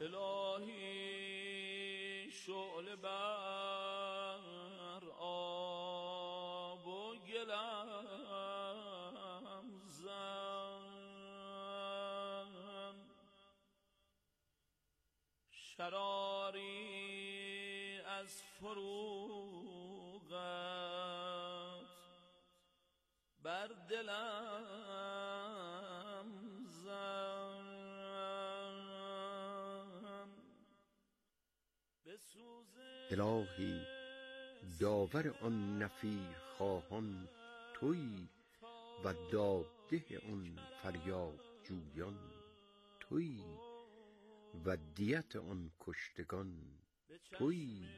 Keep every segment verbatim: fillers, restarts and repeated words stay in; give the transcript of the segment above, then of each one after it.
الهی شعله بر آب و گلم زن، شراری از فروغت بر دلم زن. الهی داور آن نفیر خواهان تویی و دادده آن فریاد جویان تویی و دیت آن کشتگان تویی.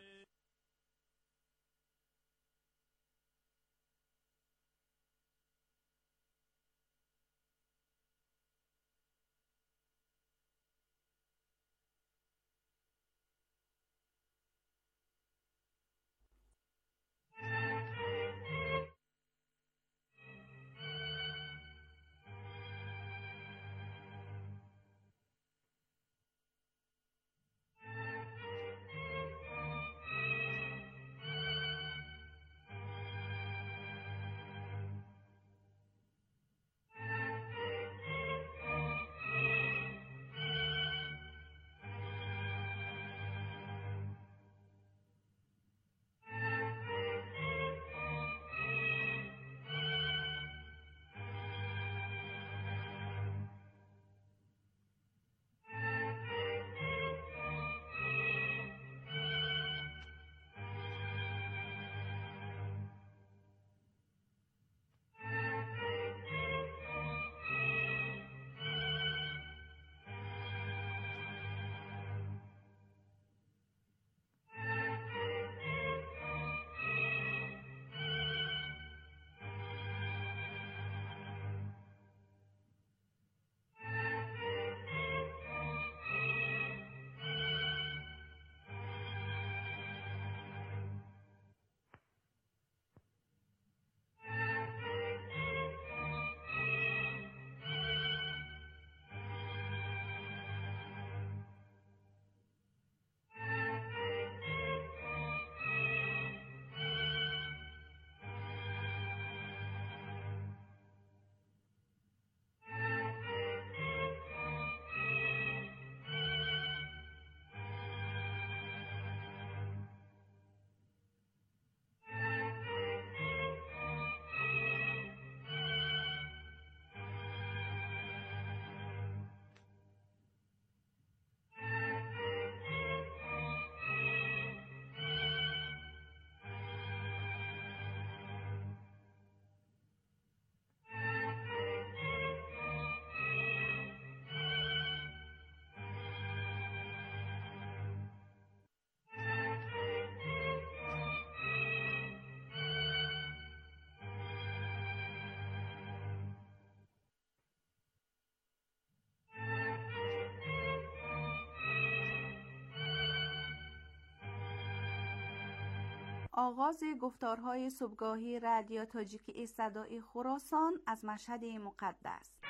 آغاز گفتارهای صبحگاهی رادیو تاجیکی صدای خراسان از مشهد مقدس.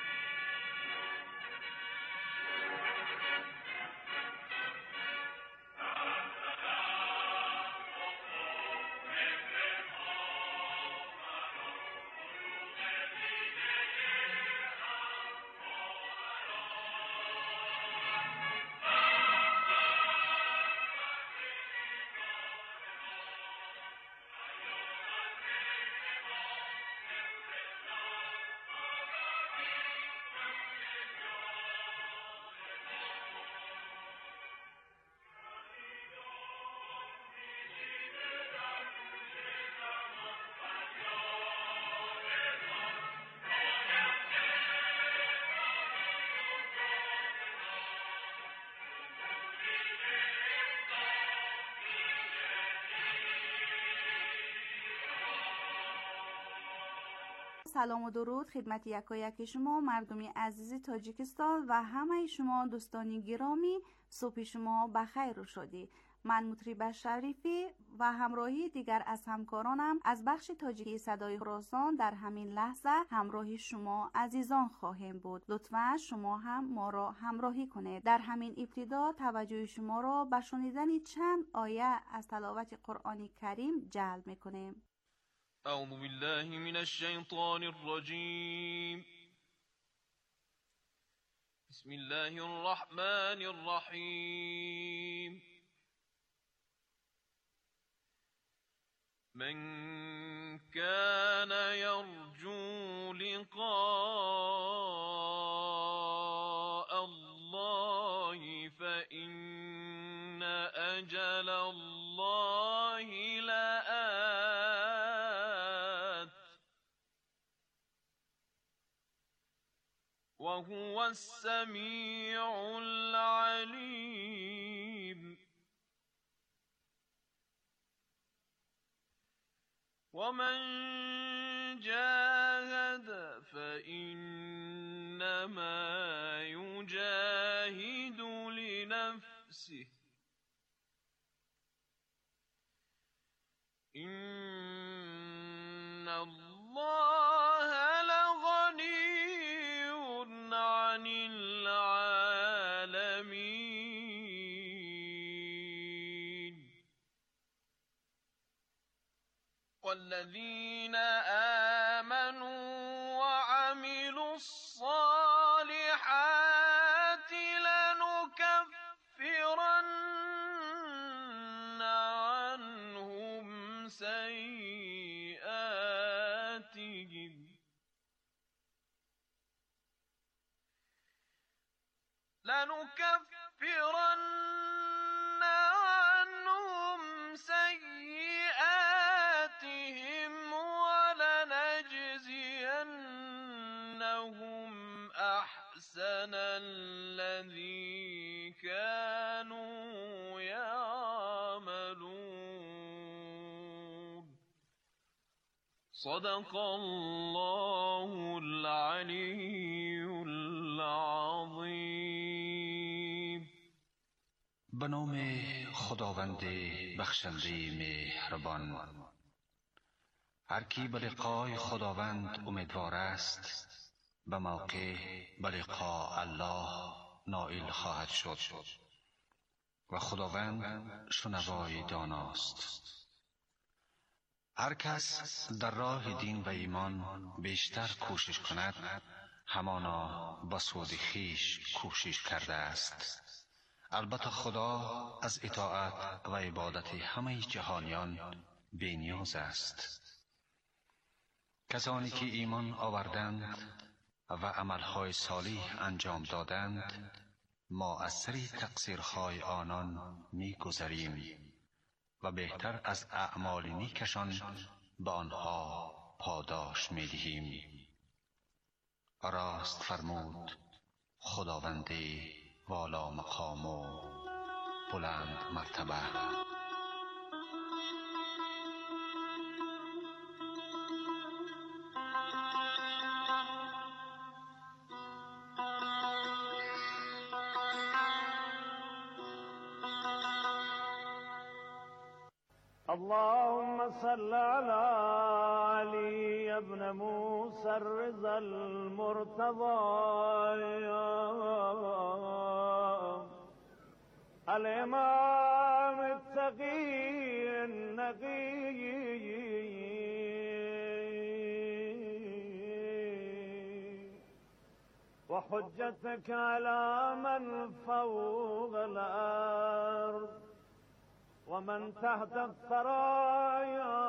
سلام و درود خدمت یکایک شما مردمی عزیز تاجیکستان و همه شما دوستانی گرامی. صبح شما بخیر شدی. من مطرب شریفی و همراهی دیگر از همکارانم از بخش تاجیکی صدای خراسان در همین لحظه همراه شما عزیزان خواهیم بود. لطفاً شما هم ما را همراهی کنید. در همین ابتدا توجه شما را به شنیدن چند آیه از تلاوت قرآن کریم جلب می‌کنیم. اعوذ بالله من الشیطان الرجیم. بسم الله الرحمن الرحیم. من كان يرجو لقاء الله فإن أجل الله لآت وهو السميع العليم. ومن جاهد فإنما يجاهد لنفسه إن الله لغني عن العالمين. والذين آمنوا وعملوا الصالحات لنكفرن عنهم سيئاتهم لنكفرن عنهم سيئاتهم ولنجزينهم أحسن الذي كانوا يعملون. صدق الله العلي العظیم. به نام خداوند بخشنده مهربان. هر کی به لقای خداوند امیدوار است به موقع به لقاء الله نائل خواهد شد و خداوند شنوای داناست. هر کس در راه دین و ایمان بیشتر کوشش کند همانا به سود خویش کوشش کرده است. البته خدا از اطاعت و عبادت همه جهانیان بی‌نیاز است. کسانی که ایمان آوردند و عملهای صالح انجام دادند ما از سری تقصیرهای آنان می‌گذریم و بهتر از اعمال نیکشان به آنها پاداش می‌دهیم. راست فرمود خداوند والا مقام و بلند مرتبه. اللهم صل على علي بن موسى الرضا المرتضى الإمام التقي النقي وحجتك على من فوق الأرض ومن تحت الثرايا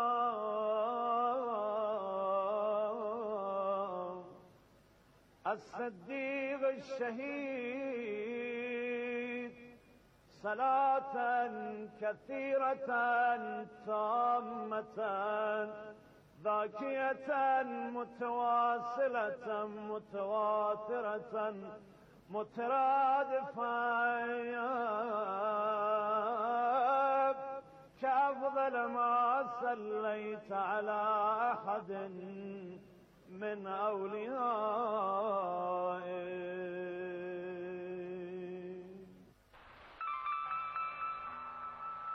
الصديق الشهيد صلاة كثيرة تامة ذاكية متواصلة متواترة مترادفة كأفضل ما صليت على أحد من أوليائك.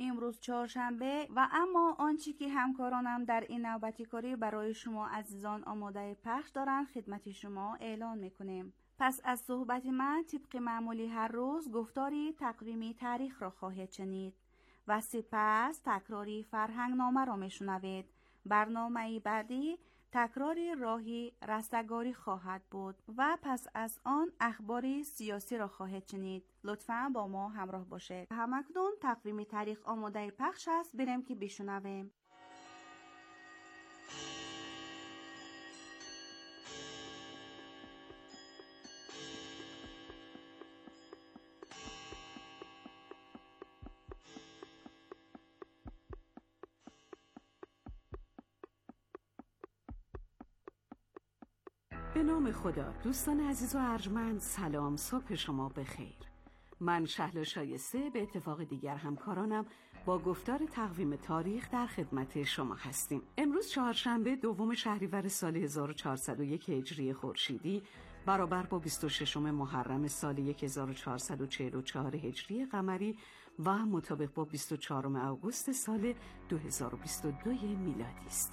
امروز چهارشنبه و اما آنچه که همکارانم در این نوبتی کاری برای شما عزیزان آماده پخش دارن خدمت شما اعلان میکنیم. پس از صحبت من طبق معمولی هر روز گفتاری تقویمی تاریخ را خواهید شنید و سپس تکراری فرهنگ نامه را میشنوید. برنامه بعدی تکراری راهی رستگاری خواهد بود و پس از آن اخباری سیاسی را خواهید شنید. لطفاً با ما همراه باشید. همکنون تقویم تاریخ آماده پخش است، بریم که بشنویم. به نام خدا. دوستان عزیز و ارجمند، سلام، صبح شما بخیر. من شهلا شایسته به اتفاق دیگر همکارانم با گفتار تقویم تاریخ در خدمت شما هستیم. امروز چهارشنبه دوم شهریور سال هزار و چهارصد و یک هجری خورشیدی برابر با بیست و ششم محرم سال هزار و چهارصد و چهل و چهار هجری قمری و مطابق با بیست و چهارم آگوست سال دو هزار و بیست و دو میلادی است.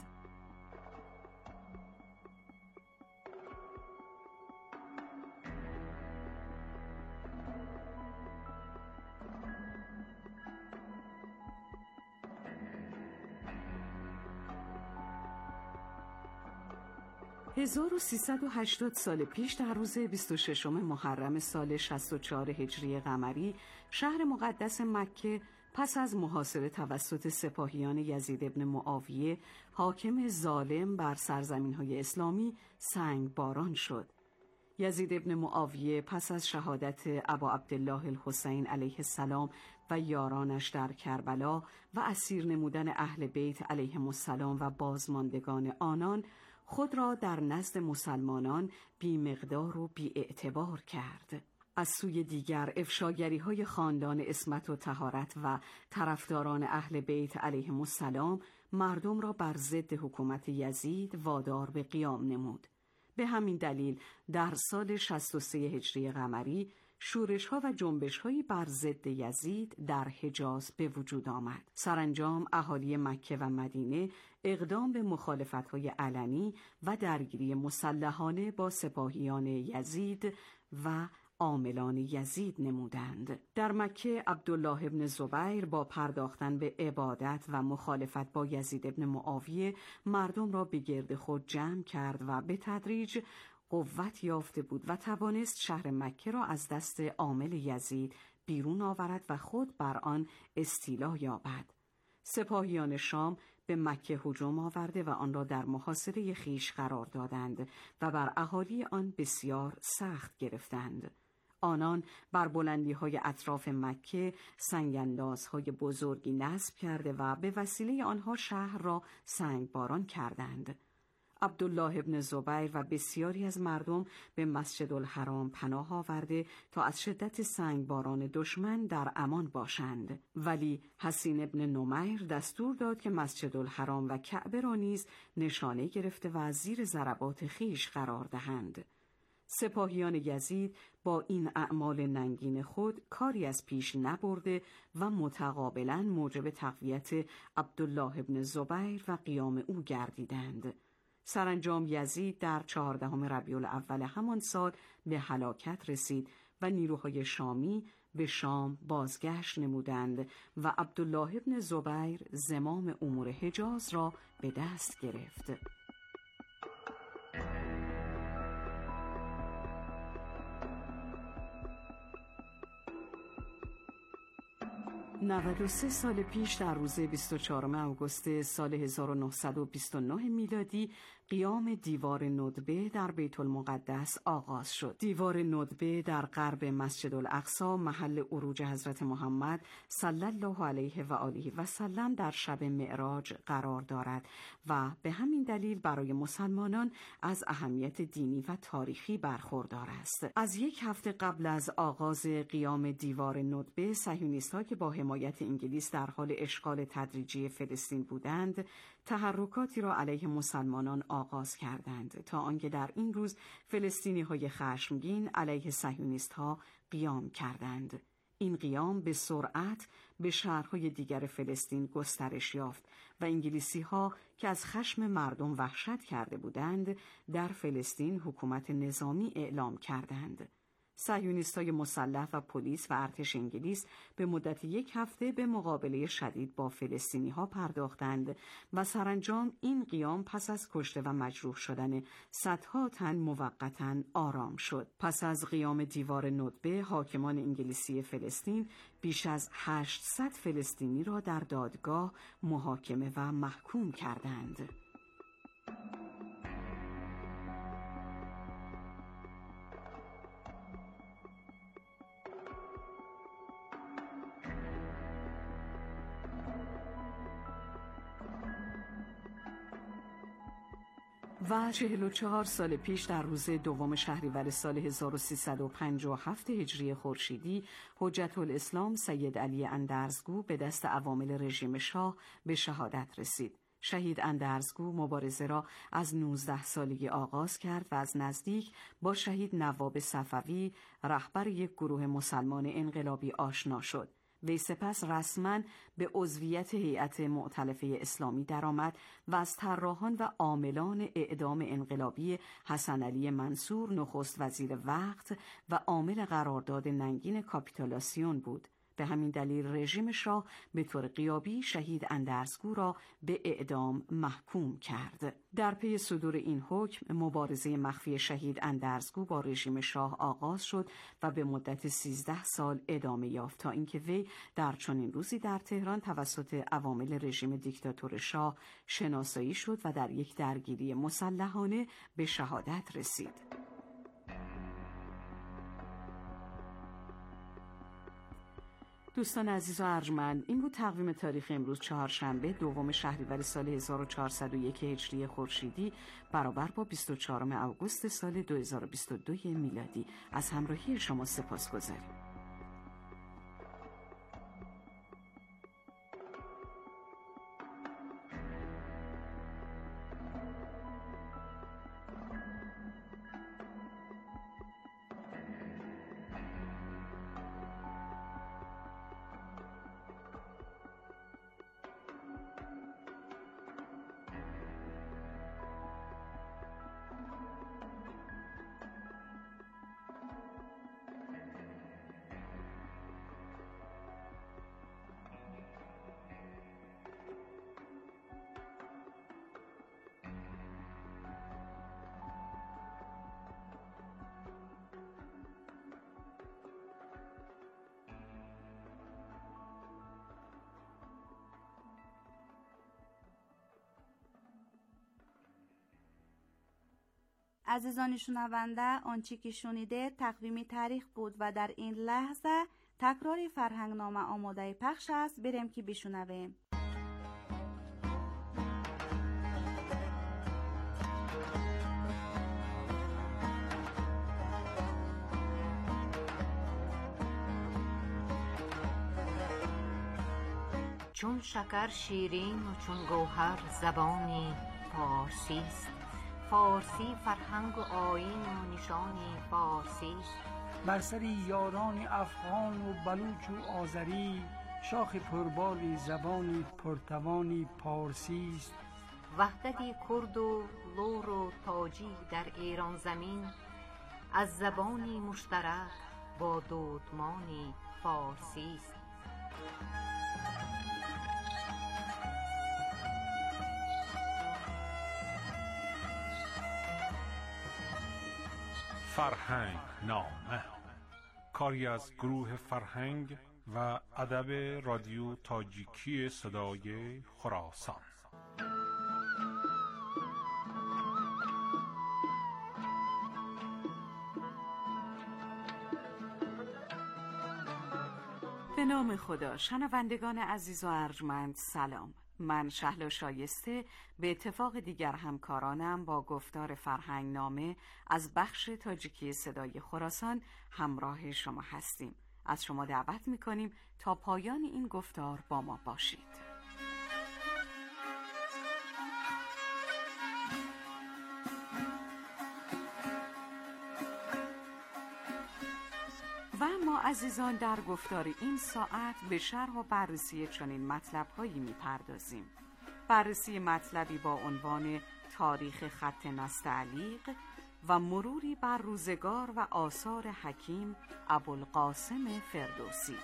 هزار و سیصد و هشتاد سال پیش در روز بیست و ششم محرم سال شصت و چهار هجری قمری شهر مقدس مکه پس از محاصره توسط سپاهیان یزید ابن معاویه حاکم ظالم بر سرزمین‌های اسلامی سنگ باران شد. یزید ابن معاویه پس از شهادت ابا عبدالله الحسین علیه السلام و یارانش در کربلا و اسیر نمودن اهل بیت علیهم السلام و بازماندگان آنان خود را در نزد مسلمانان بی مقدار و بی اعتبار کرد. از سوی دیگر افشاگری های خاندان عصمت و طهارت و طرفداران اهل بیت علیهم السلام مردم را بر ضد حکومت یزید وادار به قیام نمود. به همین دلیل در سال شصت و سه هجری قمری شورش ها و جنبش هایی بر ضد یزید در حجاز به وجود آمد. سرانجام اهالی مکه و مدینه اقدام به مخالفت های علنی و درگیری مسلحانه با سپاهیان یزید و عاملان یزید نمودند. در مکه عبدالله ابن زبیر با پرداختن به عبادت و مخالفت با یزید ابن معاویه مردم را به گرد خود جمع کرد و به تدریج قوت یافته بود و توانست شهر مکه را از دست عامل یزید بیرون آورد و خود بر آن استیلا یابد. سپاهیان شام به مکه هجوم آورده و آن را در محاصره خیش قرار دادند و بر اهالی آن بسیار سخت گرفتند. آنان بر بلندی‌های اطراف مکه سنگ‌اندازهای بزرگی نصب کرده و به وسیله آنها شهر را سنگباران کردند. عبدالله ابن زبیر و بسیاری از مردم به مسجد الحرام پناه آورده تا از شدت سنگباران دشمن در امان باشند، ولی حسین ابن نمیر دستور داد که مسجد الحرام و کعبه را نیز نشانه گرفته و زیر ضربات خیش قرار دهند. سپاهیان یزید با این اعمال ننگین خود کاری از پیش نبرده و متقابلاً موجب تقویت عبدالله ابن زبیر و قیام او گردیدند. سرانجام یزید در چهاردهم ربیع الاول همان سال به هلاکت رسید و نیروهای شامی به شام بازگشت نمودند و عبدالله ابن زبیر زمام امور حجاز را به دست گرفت. نود و سه سال پیش در روز بیست و چهارم آگوست سال هزار و نهصد و بیست و نه میلادی قیام دیوار ندبه در بیت المقدس آغاز شد. دیوار ندبه در غرب مسجد الاقصی محل عروج حضرت محمد صلی الله علیه و آله و سلم در شب معراج قرار دارد و به همین دلیل برای مسلمانان از اهمیت دینی و تاریخی برخوردار است. از یک هفته قبل از آغاز قیام دیوار ندبه، صهیونیست‌ها که با حمایت انگلیس در حال اشغال تدریجی فلسطین بودند، تحرکاتی را علیه مسلمانان آغاز کردند تا آنکه در این روز فلسطینی‌های خشمگین علیه صهیونیست‌ها قیام کردند. این قیام به سرعت به شهرهای دیگر فلسطین گسترش یافت و انگلیسی‌ها که از خشم مردم وحشت کرده بودند در فلسطین حکومت نظامی اعلام کردند. صهیونیست‌های مسلح و پلیس و ارتش انگلیس به مدت یک هفته به مقابله شدید با فلسطینی‌ها پرداختند و سرانجام این قیام پس از کشته و مجروح شدن صدها تن موقتاً آرام شد. پس از قیام دیوار ندبه، حاکمان انگلیسی فلسطین بیش از هشتصد فلسطینی را در دادگاه محاکمه و محکوم کردند. و چهل و چهار سال پیش در روز دوم شهریور سال هزار و سیصد و پنجاه و هفت هجری خورشیدی حجت الاسلام سید علی اندرزگو به دست عوامل رژیم شاه به شهادت رسید. شهید اندرزگو مبارزه را از نوزده سالگی آغاز کرد و از نزدیک با شهید نواب صفوی رهبر یک گروه مسلمان انقلابی آشنا شد. وی سپس رسما به عضویت هیئت مؤتلفه اسلامی درآمد و از طراحان و عاملان اعدام انقلابی حسن علی منصور نخست وزیر وقت و عامل قرارداد ننگین کاپیتولاسیون بود. به همین دلیل رژیم شاه به طور غیابی شهید اندرزگو را به اعدام محکوم کرد. در پی صدور این حکم مبارزه مخفی شهید اندرزگو با رژیم شاه آغاز شد و به مدت سیزده سال ادامه یافت تا اینکه وی در چنین روزی در تهران توسط عوامل رژیم دیکتاتور شاه شناسایی شد و در یک درگیری مسلحانه به شهادت رسید. دوستان عزیز و ارجمند، این بود تقویم تاریخ امروز چهارشنبه دوم شهریور سال هزار و چهارصد و یک هجری خورشیدی برابر با بیست و چهارم اوگوست سال دو هزار و بیست و دو میلادی. از همراهی شما سپاسگزاریم. عزیزان شنونده، آنچه که شنیده تقویم تاریخ بود و در این لحظه تکرار فرهنگنامه آماده پخش است. بریم که بشنویم. چون شکر شیرین و چون گوهر زبانی فارسی است. فارسی فرهنگ و آیین و نشانی فارسی است. بر سر یاران افغان و بلوچ و آذری شاخ پربال زبانی پرتوانی پارسی است. وحدت کرد و لور و تاجی در ایران زمین از زبانی مشترک با دودمانی فارسی است. فرهنگ نامه، کاری از گروه فرهنگ و ادب رادیو تاجیکی صدای خراسان. به نام خدا. شنوندگان عزیز و ارجمند سلام. من شهلا شایسته به اتفاق دیگر همکارانم با گفتار فرهنگ نامه از بخش تاجیکی صدای خراسان همراه شما هستیم. از شما دعوت میکنیم تا پایان این گفتار با ما باشید. و ما عزیزان در گفتار این ساعت به شرح و بررسی چنین مطلب‌هایی می‌پردازیم. بررسی مطلبی با عنوان تاریخ خط نستعلیق و مروری بر روزگار و آثار حکیم ابوالقاسم فردوسی.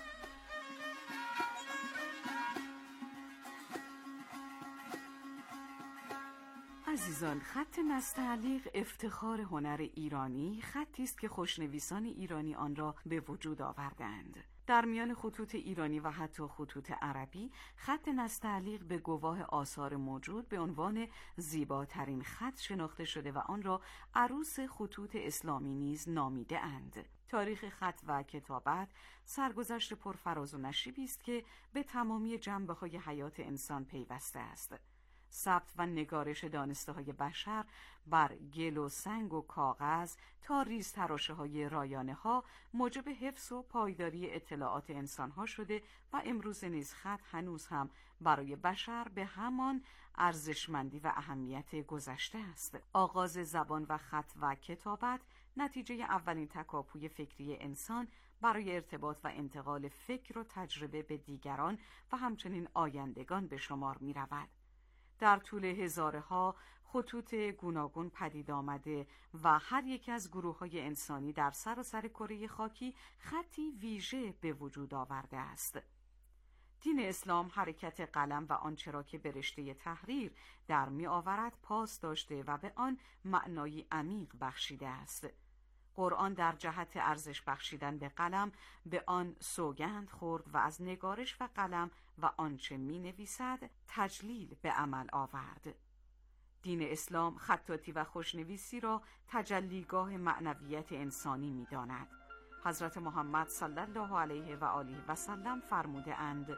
عزیزان، خط نستعلیق افتخار هنر ایرانی، خطی است که خوشنویسان ایرانی آن را به وجود آوردند. در میان خطوط ایرانی و حتی خطوط عربی، خط نستعلیق به گواه آثار موجود به عنوان زیباترین خط شناخته شده و آن را عروس خطوط اسلامی نیز نامیده اند. تاریخ خط و کتابت سرگذشت پرفراز و نشیبی است که به تمامی جنبه‌های حیات انسان پیوسته است. ثبت و نگارش دانسته های بشر بر گل و سنگ و کاغذ تا ریز تراشه های رایانه ها موجب حفظ و پایداری اطلاعات انسان ها شده و امروز نیز خط هنوز هم برای بشر به همان ارزشمندی و اهمیت گذشته است. آغاز زبان و خط و کتابت نتیجه اولین تکاپوی فکری انسان برای ارتباط و انتقال فکر و تجربه به دیگران و همچنین آیندگان به شمار می رود. در طول هزارها خطوط گوناگون پدید آمده و هر یک از گروه‌های انسانی در سراسر کره خاکی خطی ویژه به وجود آورده است. دین اسلام حرکت قلم و آنچه را که به رشته تحریر در می آورد پاس داشته و به آن معنایی عمیق بخشیده است. قرآن در جهت ارزش بخشیدن به قلم به آن سوگند خورد و از نگارش و قلم و آنچه می نویسد تجلیل به عمل آورد. دین اسلام خطاطی و خوشنویسی را تجلیگاه معنویت انسانی می داند. حضرت محمد صلی الله علیه و آله و سلم فرموده اند: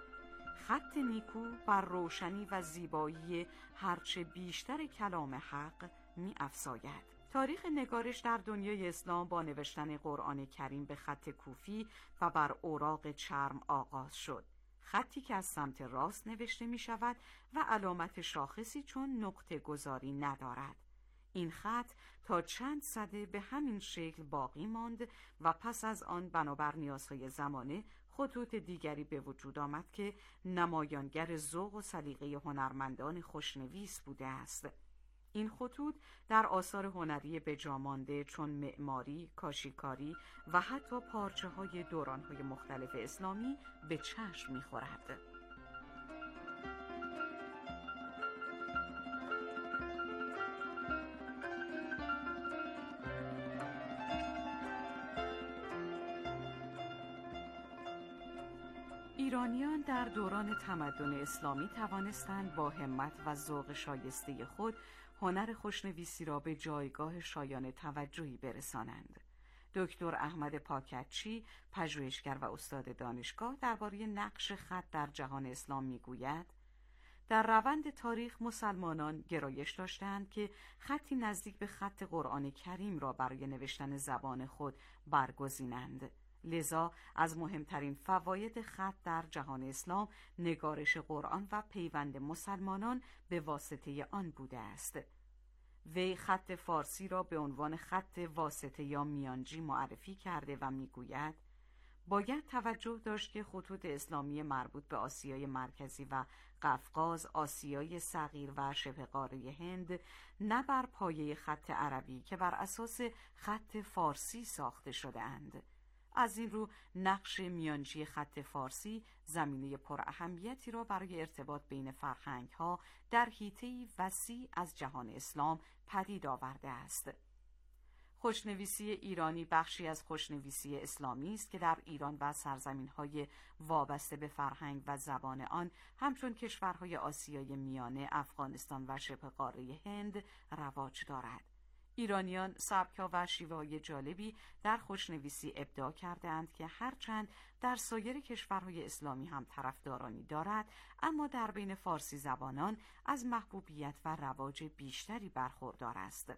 خط نیکو بر روشنی و زیبایی هرچه بیشتر کلام حق می افزاید. تاریخ نگارش در دنیای اسلام با نوشتن قرآن کریم به خط کوفی و بر اوراق چرم آغاز شد. خطی که از سمت راست نوشته می شود و علامت شاخصی چون نقطه گذاری ندارد. این خط تا چند سده به همین شکل باقی ماند و پس از آن بنابر نیازهای زمانه خطوط دیگری به وجود آمد که نمایانگر ذوق و سلیقه هنرمندان خوشنویس بوده است. این خطوط در آثار هنری بجامانده چون معماری، کاشیکاری و حتی پارچه های دوران های مختلف اسلامی به چشم می‌خورد. ایرانیان در دوران تمدن اسلامی توانستند با همت و ذوق شایسته خود هنر خوشنویسی را به جایگاه شایان توجهی برسانند. دکتر احمد پاکچی، پژوهشگر و استاد دانشگاه، درباره نقش خط در جهان اسلام میگوید: در روند تاریخ مسلمانان گرایش داشتند که خطی نزدیک به خط قرآن کریم را برای نوشتن زبان خود برگزینند. لذا از مهمترین فواید خط در جهان اسلام نگارش قرآن و پیوند مسلمانان به واسطه آن بوده است. وی خط فارسی را به عنوان خط واسطه یا میانجی معرفی کرده و میگوید: باید توجه داشت که خطوط اسلامی مربوط به آسیای مرکزی و قفقاز، آسیای صغیر و شبه قاره هند نه بر پایه خط عربی که بر اساس خط فارسی ساخته شده اند. از این رو نقش میانجی خط فارسی زمینه پر اهمیتی را برای ارتباط بین فرهنگ‌ها در حیطه‌ای وسیع از جهان اسلام پدید آورده است. خوشنویسی ایرانی بخشی از خوشنویسی اسلامی است که در ایران و سرزمین‌های وابسته به فرهنگ و زبان آن همچون کشورهای آسیای میانه، افغانستان و شبه قاره هند رواج دارد. ایرانیان سبک‌ها و شیوه‌های جالبی در خوشنویسی ابداع کرده‌اند که هرچند در سایر کشورهای اسلامی هم طرفدارانی دارد، اما در بین فارسی زبانان از محبوبیت و رواج بیشتری برخوردار است.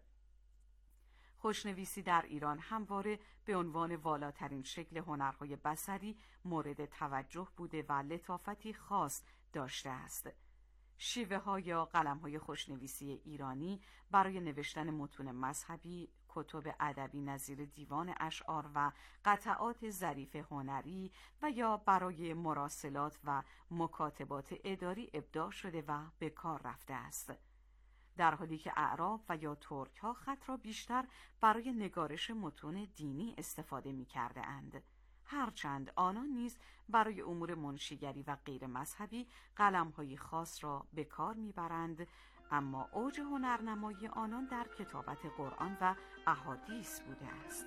خوشنویسی در ایران همواره به عنوان والاترین شکل هنرهای بصری مورد توجه بوده و لطافتی خاص داشته است. شیوه ها یا قلم های خوشنویسی ایرانی برای نوشتن متون مذهبی، کتب ادبی نظیر دیوان اشعار و قطعات ظریف هنری و یا برای مراسلات و مکاتبات اداری ابداع شده و به کار رفته است، در حالی که اعراب و یا ترک ها خط را بیشتر برای نگارش متون دینی استفاده می کرده اند، هرچند آنان نیز برای امور منشیگری و غیر مذهبی قلم‌های خاص را به کار می‌برند، اما اوج هنرنمایی آنان در کتابت قرآن و احادیث بوده است.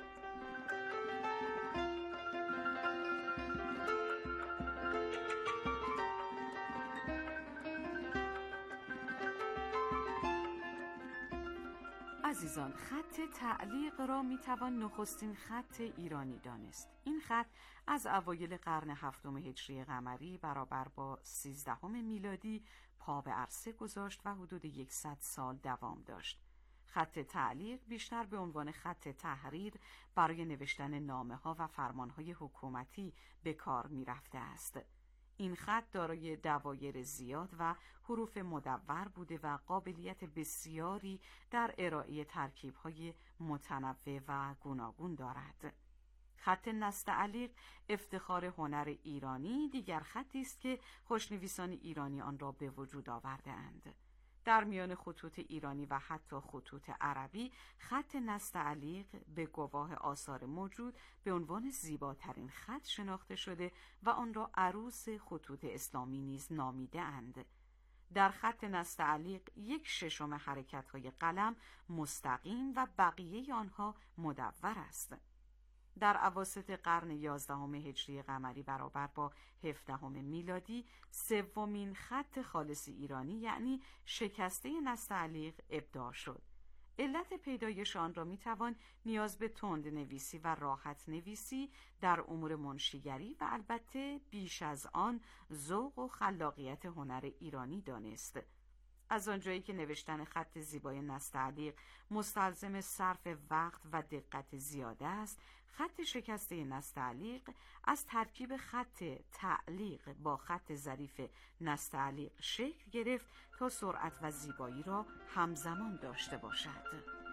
عزیزان، خط تعلیق را میتوان نخستین خط ایرانی دانست. این خط از اوایل قرن هفتم هجری قمری برابر با سیزدهم میلادی پا به عرصه گذاشت و حدود صد سال دوام داشت. خط تعلیق بیشتر به عنوان خط تحریر برای نوشتن نامه‌ها و فرمان‌های حکومتی به کار می‌رفته است. این خط دارای دوایر زیاد و حروف مدور بوده و قابلیت بسیاری در ارائه ترکیب‌های متنوع و گوناگون دارد. خط نستعلیق افتخار هنر ایرانی دیگر خطی است که خوشنویسان ایرانی آن را به وجود آورده اند. در میان خطوط ایرانی و حتی خطوط عربی خط نستعلیق به گواه آثار موجود به عنوان زیباترین خط شناخته شده و آن را عروس خطوط اسلامی نیز نامیده اند. در خط نستعلیق یک ششم حرکت‌های قلم مستقیم و بقیه آنها مدور است. در اواسط قرن یازدهم هجری قمری برابر با هفدهم میلادی سومین خط خالص ایرانی یعنی شکسته نستعلیق ابداع شد. علت پیدایش آن را میتوان نیاز به تند نویسی و راحت نویسی در امور منشیگری و البته بیش از آن ذوق و خلاقیت هنر ایرانی دانست. از آنجایی که نوشتن خط زیبای نستعلیق مستلزم صرف وقت و دقت زیاده است، خط شکسته نستعلیق از ترکیب خط تعلیق با خط ظریف نستعلیق شکل گرفت تا سرعت و زیبایی را همزمان داشته باشد.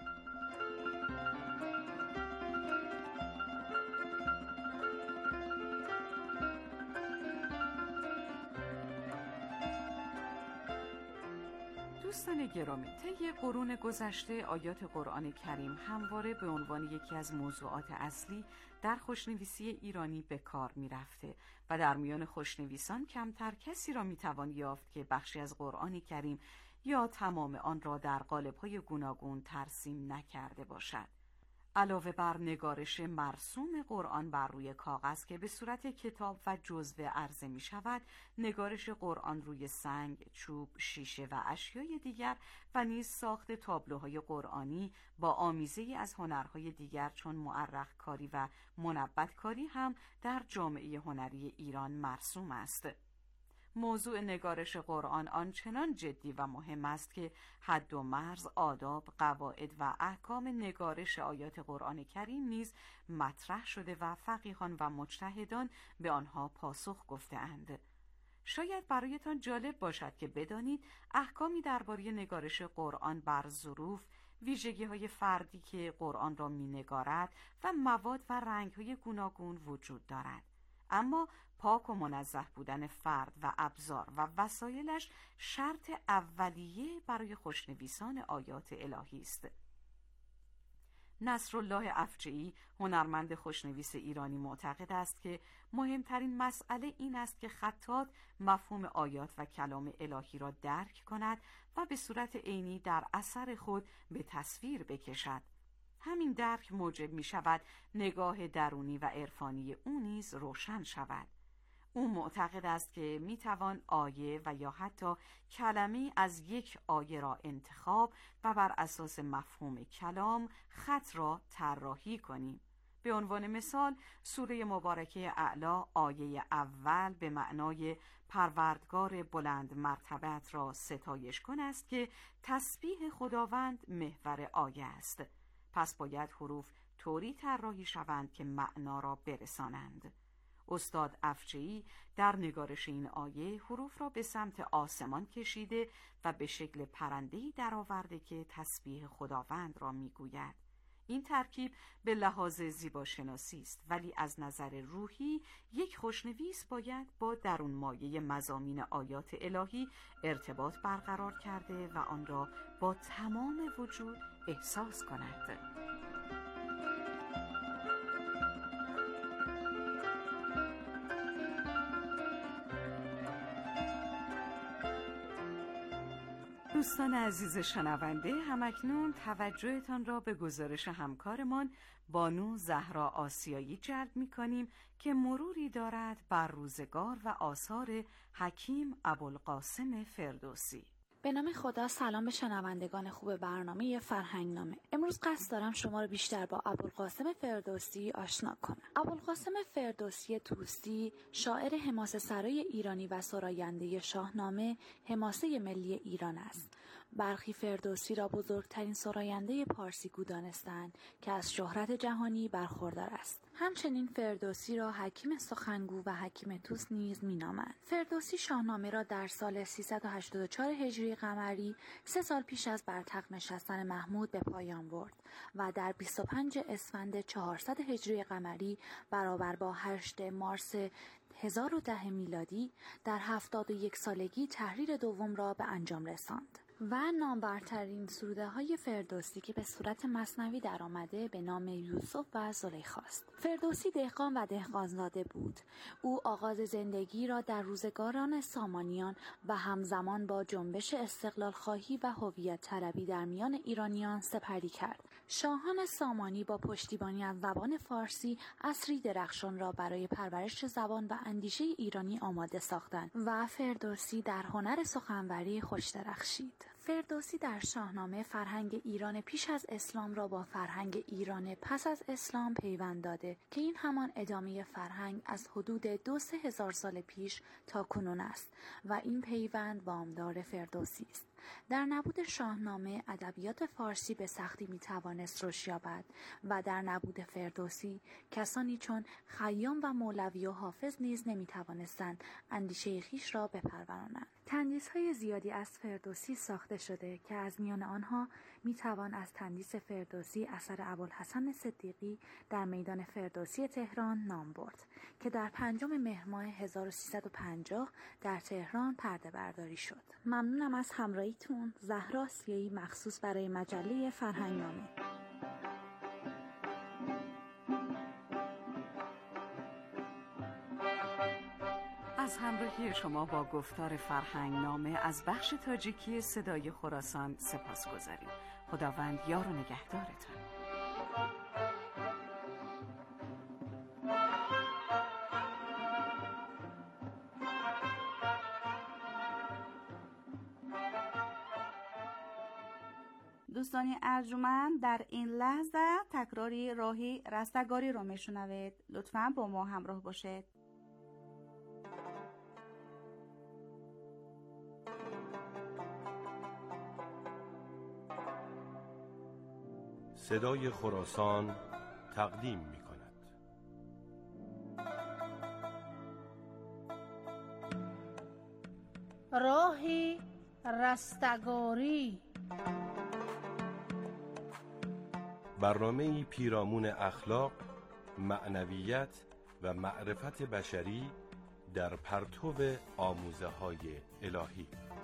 دوستان گرامی، طی قرون گذشته آیات قرآن کریم همواره به عنوان یکی از موضوعات اصلی در خوشنویسی ایرانی به کار می رفته و در میان خوشنویسان کمتر کسی را می توان یافت که بخشی از قرآن کریم یا تمام آن را در قالب‌های گوناگون ترسیم نکرده باشد. علاوه بر نگارش مرسوم قرآن بر روی کاغذ که به صورت کتاب و جزوه عرضه می شود، نگارش قرآن روی سنگ، چوب، شیشه و اشیای دیگر و نیز ساخت تابلوهای قرآنی با آمیزه‌ای از هنرهای دیگر چون مؤرخ کاری و منبت کاری هم در جامعه هنری ایران مرسوم است. موضوع نگارش قرآن آنچنان جدی و مهم است که حد و مرز، آداب، قواعد و احکام نگارش آیات قرآن کریم نیز مطرح شده و فقیهان و مجتهدان به آنها پاسخ گفته‌اند. شاید برایتان جالب باشد که بدانید احکامی درباره نگارش قرآن بر ظروف، ویژگی‌های فردی که قرآن را می‌نگارد و مواد و رنگ‌های گوناگون وجود دارد. اما پاک و منزه بودن فرد و ابزار و وسایلش شرط اولیه برای خوشنویسان آیات الهی است. نصرالله افجعی، هنرمند خوشنویس ایرانی، معتقد است که مهمترین مسئله این است که خطاط مفهوم آیات و کلام الهی را درک کند و به صورت عینی در اثر خود به تصویر بکشد. همین درک موجب می شود نگاه درونی و عرفانی او نیز روشن شود. او معتقد است که می توان آیه و یا حتی کلمه از یک آیه را انتخاب و بر اساس مفهوم کلام خط را طراحی کنیم. به عنوان مثال سوره مبارکه اعلی آیه اول به معنای پروردگار بلند مرتبت را ستایش کن است که تسبیح خداوند محور آیه است. پس باید حروف طوری طراحی شوند که معنا را برسانند. استاد افجعی در نگارش این آیه حروف را به سمت آسمان کشیده و به شکل پرنده‌ای درآورده که تسبیح خداوند را میگوید. این ترکیب به لحاظ زیباشناسی است، ولی از نظر روحی یک خوشنویس باید با درون مایه مضامین آیات الهی ارتباط برقرار کرده و آن را با تمام وجود احساس کند. دوستان عزیز شنونده، همکنون توجهتان را به گزارش همکارمان بانو زهرا آسیایی جلب می‌کنیم که مروری دارد بر روزگار و آثار حکیم ابوالقاسم فردوسی. به نام خدا. سلام به شنوندگان خوب برنامه فرهنگنامه. امروز قصد دارم شما رو بیشتر با ابوالقاسم فردوسی آشنا کنم. ابوالقاسم فردوسی طوسی شاعر حماسه سرای ایرانی و سراینده شاهنامه حماسه ملی ایران است. برخی فردوسی را بزرگترین سراینده پارسیگو دانستند که از شهرت جهانی برخوردار است. همچنین فردوسی را حکیم سخنگو و حکیم طوس نیز می‌نامند. فردوسی شاهنامه را در سال سیصد و هشتاد و چهار هجری قمری، سه سال پیش از بر تخت نشستن محمود به پایان برد و در بیست و پنج اسفند چهارصد هجری قمری برابر با هشت مارس هزار و ده میلادی در هفتاد و یک سالگی تحریر دوم را به انجام رساند. و نامبرترین سروده های فردوسی که به صورت مثنوی در آمده به نام یوسف و زلیخا است. فردوسی دهقان و دهقانزاده بود. او آغاز زندگی را در روزگاران سامانیان و همزمان با جنبش استقلال خواهی و هویت طلبی در میان ایرانیان سپری کرد. شاهان سامانی با پشتیبانی از زبان فارسی عصری درخشان را برای پرورش زبان و اندیشه ایرانی آماده ساختند و فردوسی در هنر سخنوری خوش درخشید. فردوسی در شاهنامه فرهنگ ایران پیش از اسلام را با فرهنگ ایران پس از اسلام پیوند داده که این همان ادامه فرهنگ از حدود دو سه هزار سال پیش تا کنون است و این پیوند وامدار فردوسی است. در نبود شاهنامه ادبیات فارسی به سختی میتوانست رشد یابد و در نبود فردوسی کسانی چون خیام و مولوی و حافظ نیز نمیتوانستند اندیشه خویش را بپرورانند. تندیس‌های زیادی از فردوسی ساخته شده که از میان آنها میتوان از تندیس فردوسی اثر ابوالحسن صدیقی در میدان فردوسی تهران نام برد که در پنجم مهر ماه هزار و سیصد و پنجاه در تهران پرده برداری شد. ممنونم از همراهیتون. زهرا آسیایی، مخصوص برای مجله فرهنگنامه. از همراهی شما با گفتار فرهنگنامه از بخش تاجیکی صدای خراسان سپاسگزاریم. خداوند یار و نگهدارتان. دوستانی ارجمند، در این لحظه تکراری راهی رستگاری رو میشنوید. لطفاً با ما همراه باشید. صدای خراسان تقدیم می کند. راهی رستگاری، برنامه‌ای پیرامون اخلاق، معنویت و معرفت بشری در پرتو آموزه‌های الهی.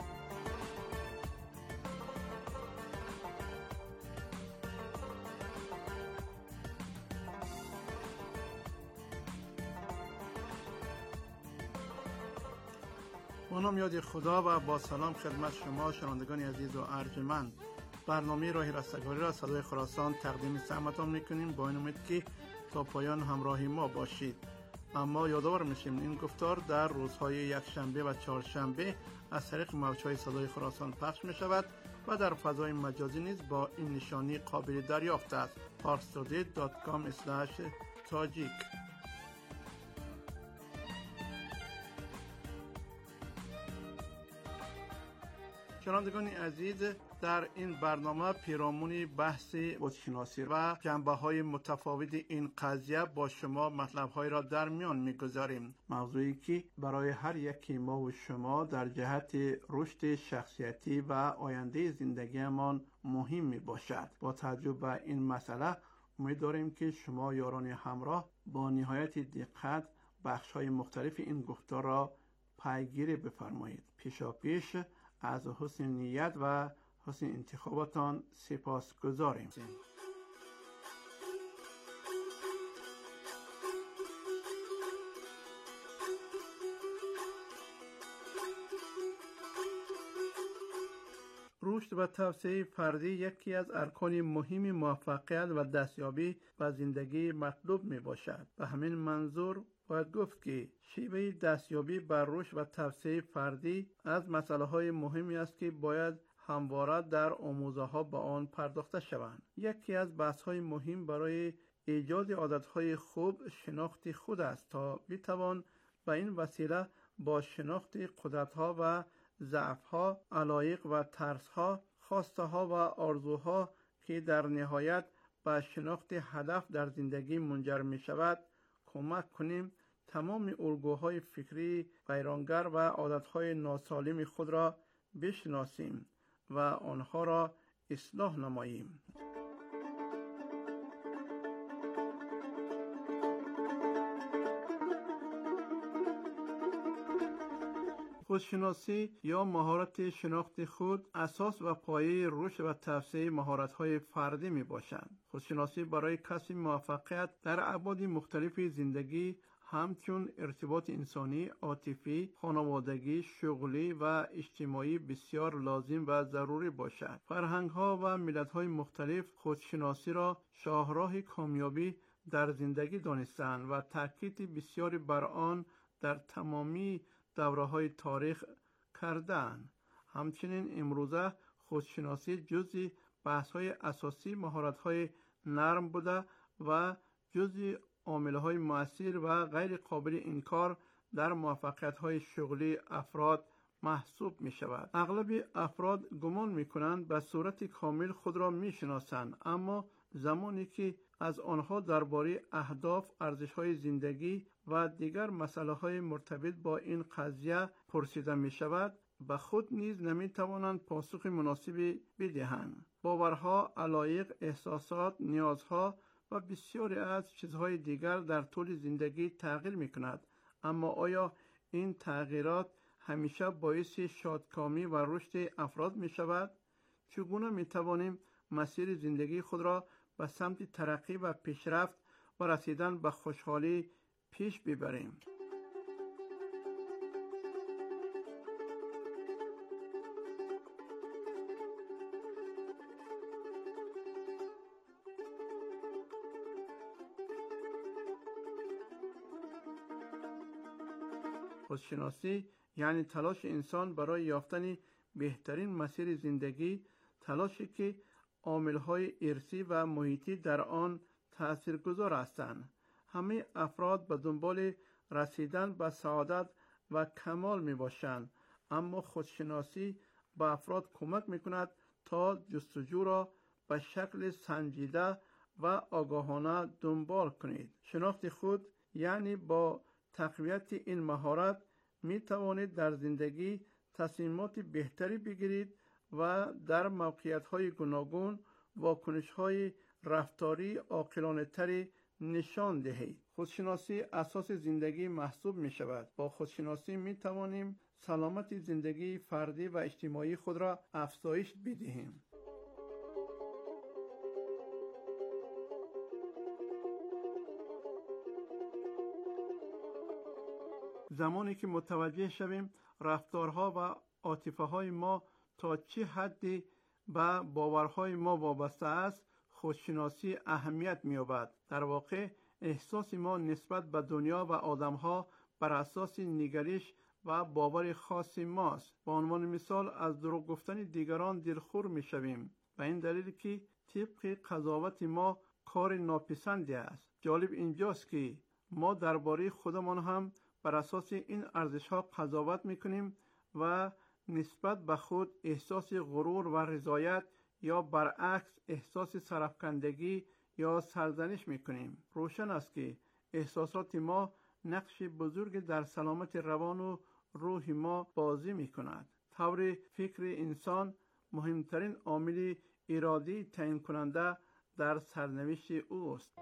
با نام یاد خدا و با سلام خدمت شما شنوندگان عزیز و ارجمند. برنامه راه رستگاری را صدای خراسان تقدیم سمعتان میکنیم با این امید که تا پایان همراهی ما باشید. اما یادآور میشیم این گفتار در روزهای یکشنبه و چهارشنبه از طریق موجهای صدای خراسان پخش می شود و در فضای مجازی نیز با این نشانی قابل دریافت است: parstoday دات کام اسلش تاجیک. شنوندگان عزیز، در این برنامه پیرامون بحث بتشناسی و جنبه‌های متفاوت این قضیه با شما مطلب‌های را در میان می‌گذاریم، موضوعی که برای هر یکی ما و شما در جهت رشد شخصیتی و آینده زندگیمان مهم می‌باشد. با توجه به این مسئله امید داریم که شما یاران همراه با نهایت دقت بخش‌های مختلف این گفتار را پیگیری بفرمایید. پیشا پیش از حسن نیت و حسن انتخابتان سپاس گذاریم. رشد و توسعه فردی یکی از ارکان مهم موفقیت و دستیابی به زندگی مطلوب می باشد. به همین منظور باید گفت که شیوه دستیابی بر رشد و توسعه فردی از مسئله های مهمی است که باید همواره در آموزه ها به آن پرداخته شوند. یکی از بحث های مهم برای ایجاد عادت های خوب شناخت خود است تا بتوان به این وسیله با شناخت قدرت ها و ضعف ها، علایق و ترس ها، خواسته ها و آرزوها که در نهایت به شناخت هدف در زندگی منجر می شود کمک کنیم تمام الگوهای فکری ویرانگر و عادتهای ناسالم خود را بشناسیم و آنها را اصلاح نماییم. خودشناسی یا مهارت شناخت خود اساس و پایه رشد و توسعه مهارت‌های فردی میباشند. خودشناسی برای کسب موفقیت در ابعاد مختلف زندگی همچون ارتباط انسانی، عاطفی، خانوادگی، شغلی و اجتماعی بسیار لازم و ضروری باشد. فرهنگ‌ها و ملت‌های مختلف خودشناسی را شاهراه کامیابی در زندگی دانستند و تاکید بسیاری بر آن در تمامی دوره‌های تاریخ کردند. همچنین امروزه خودشناسی جزئی بحث‌های اساسی مهارت‌های نرم بوده و جزئی عامل‌های مؤثر و غیر قابل انکار در موفقیت‌های شغلی افراد محسوب می‌شود. اغلب افراد گمان می‌کنند به صورت کامل خود را می‌شناسند، اما زمانی که از آنها درباره اهداف، ارزش‌های زندگی و دیگر مسائل مرتبط با این قضیه پرسیده می‌شود، به خود نیز نمی‌توانند پاسخ مناسبی بدهند. باورها، علایق، احساسات، نیازها و بسیاری از چیزهای دیگر در طول زندگی تغییر می‌کند، اما آیا این تغییرات همیشه باعث شادکامی و رشد افراد می‌شود؟ چگونه می‌توانیم مسیر زندگی خود را به سمت ترقی و پیشرفت و رسیدن به خوشحالی پیش ببریم؟ خودشناسی یعنی تلاش انسان برای یافتن بهترین مسیر زندگی، تلاشی که عامل‌های ارثی و محیطی در آن تاثیرگذار هستند. همه افراد به دنبال رسیدن به سعادت و کمال میباشند، اما خودشناسی به افراد کمک میکند تا جستجو را به شکل سنجیده و آگاهانه دنبال کنید. شناخت خود یعنی با تقویت این مهارت می توانید در زندگی تصمیمات بهتری بگیرید و در موقعیت‌های گوناگون واکنش‌های رفتاری عاقلانه تری نشان دهید. خودشناسی اساس زندگی محسوب می شود. با خودشناسی می توانیم سلامت زندگی فردی و اجتماعی خود را افزایش بدهیم. زمانی که متوجه شویم رفتارها و عاطفه‌های ما تا چه حدی به باورهای ما وابسته است، خودشناسی اهمیت می‌یابد. در واقع احساس ما نسبت به دنیا و آدم‌ها بر اساس نگرش و باور خاص ماست. به عنوان مثال از دروغ گفتن دیگران دلخور می‌شویم و این دلیل که طبق قضاوت ما کار ناپسندی است. جالب اینجاست که ما درباره خودمان هم بر اساس این ارزش‌ها قضاوت می‌کنیم و نسبت به خود احساس غرور و رضایت یا برعکس احساس سرفکندگی یا سرزنش می‌کنیم. روشن است که احساسات ما نقش بزرگ در سلامت روان و روح ما بازی می‌کند. طور فکر انسان مهمترین عامل ارادی تعیین کننده در سرنوشت اوست.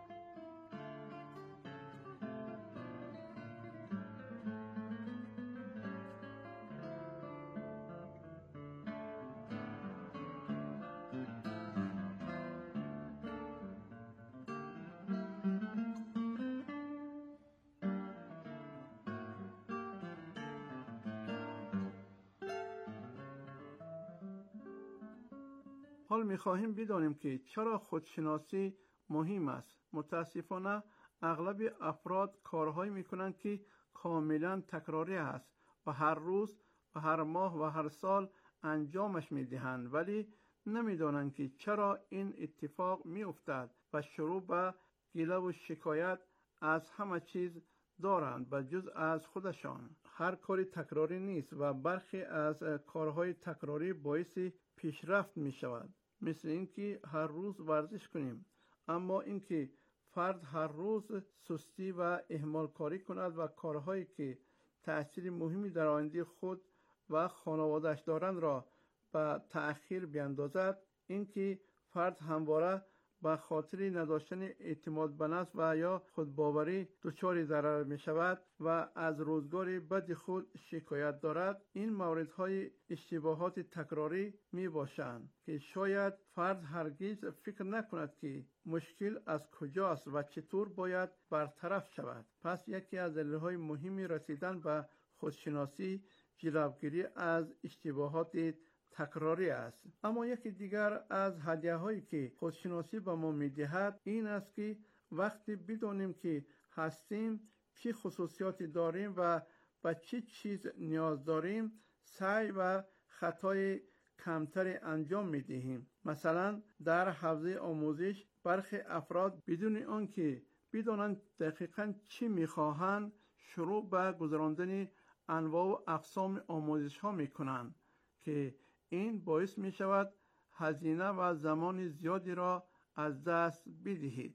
حال می‌خواهیم بدانیم که چرا خودشناسی مهم است. متاسفانه اغلب افراد کارهایی می‌کنند که کاملا تکراری است و هر روز و هر ماه و هر سال انجامش می‌دهند، ولی نمی‌دانند که چرا این اتفاق می‌افتد و شروع به گله و شکایت از همه چیز دارند به جز از خودشان. هر کاری تکراری نیست و برخی از کارهای تکراری باعث پیشرفت می‌شود. مثل اینکه هر روز ورزش کنیم، اما اینکه فرد هر روز سستی و اهمال کاری کند و کارهایی که تأثیر مهمی در آینده خود و خانواده‌اش دارند را به تأخیر بیندازد، اینکه فرد همواره به خاطر نداشتن اعتماد به نفس و یا خودباوری دچار ضرر می شود و از روزگار بد خود شکایت دارد، این موردهای اشتباهات تکراری می باشند که شاید فرد هرگز فکر نکند که مشکل از کجاست و چطور باید برطرف شود. پس یکی از دلایل مهمی رسیدن به خودشناسی جلوگیری از اشتباهات تکراری است. اما یکی دیگر از هدیه هایی که خودشناسی به ما میدهد این است که وقتی بدانیم که هستیم، چه خصوصیاتی داریم و به چه چیز نیاز داریم، سعی و خطای کمتری انجام میدهیم. مثلا در حوزه آموزش برخی افراد بدون آنکه بدانند دقیقاً چی میخواهند شروع به گذراندن انواع و اقسام آموزش ها میکنند که این باعث می شود هزینه و زمان زیادی را از دست بدهید.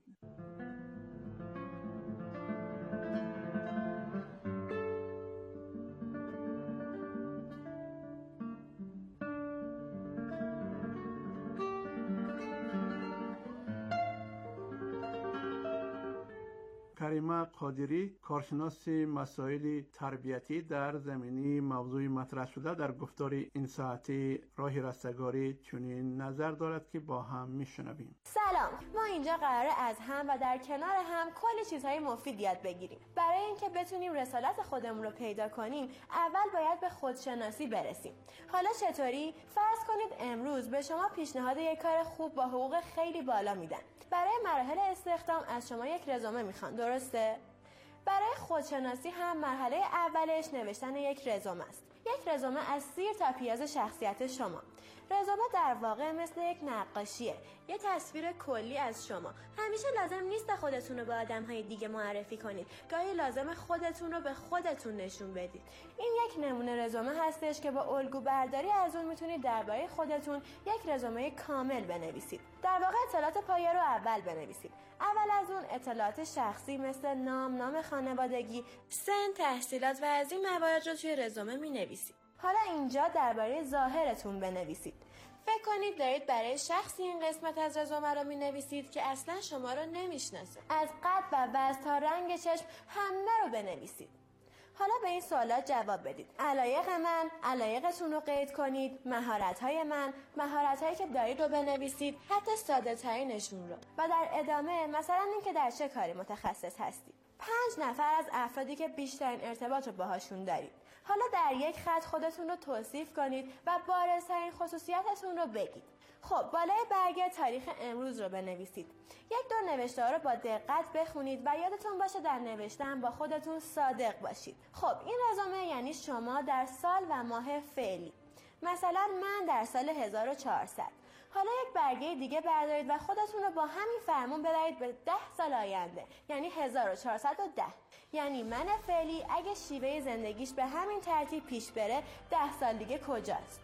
کریمه قادری، کارشناس مسائل تربیتی، در زمینه موضوع مطرح شده در گفتار این ساعتی راه رستگاری چنین نظر دارد که با هم میشنویم. سلام، ما اینجا قراره از هم و در کنار هم کلی چیزهای مفید یاد بگیریم. برای اینکه بتونیم رسالت خودمون رو پیدا کنیم، اول باید به خودشناسی برسیم. حالا چطوری؟ فرض کنید امروز به شما پیشنهاد یک کار خوب با حقوق خیلی بالا میدن. برای مراحل استخدام از شما یک رزومه میخوان، درسته؟ برای خودشناسی هم مرحله اولش نوشتن یک رزومه است. یک رزومه از سیر تا پیاز شخصیت شما. رزومه در واقع مثل یک نقاشیه، یه تصویر کلی از شما. همیشه لازم نیست خودتون رو به آدم‌های دیگه معرفی کنید. گاهی لازم خودتون رو به خودتون نشون بدید. این یک نمونه رزومه هستش که با الگو برداری از اون میتونید درباره خودتون یک رزومه کامل بنویسید. در واقع اطلاعات پایه رو اول بنویسید. اول از اون اطلاعات شخصی مثل نام، نام خانوادگی، سن، تحصیلات و از این موارد رو توی رزومه می‌نویسید. حالا اینجا درباره ظاهرتون بنویسید. فکر کنید دارید برای شخصی این قسمت از رزومه رو می‌نویسید که اصلا شما رو نمی‌شناسه. از قد و وزن تا رنگ چشم همه رو بنویسید. حالا به این سوالات جواب بدید. علایق من، علایقتون رو قید کنید. مهارت‌های من، مهارت‌هایی که دارید رو بنویسید، حتی ساده‌ترینشون رو. و در ادامه مثلا اینکه در چه کاری متخصص هستید. پنج نفر از افرادی که بیشترین ارتباط رو باهاشون دارید. حالا در یک خط خودتون رو توصیف کنید و بارزترین خصوصیاتتون رو بگید. خب بالای برگه تاریخ امروز رو بنویسید. یک دور نوشته رو با دقت بخونید و یادتون باشه در نوشتن با خودتون صادق باشید. خب این رزومه یعنی شما در سال و ماه فعلی. مثلا من در سال هزار و چهارصد. حالا یک برگه دیگه بردارید و خودتون رو با همین فرمون ببرید به ده سال آینده، یعنی هزار و چهارصد و ده. یعنی من فعلی اگه شیوه زندگیش به همین ترتیب پیش بره، ده سال دیگه کجاست؟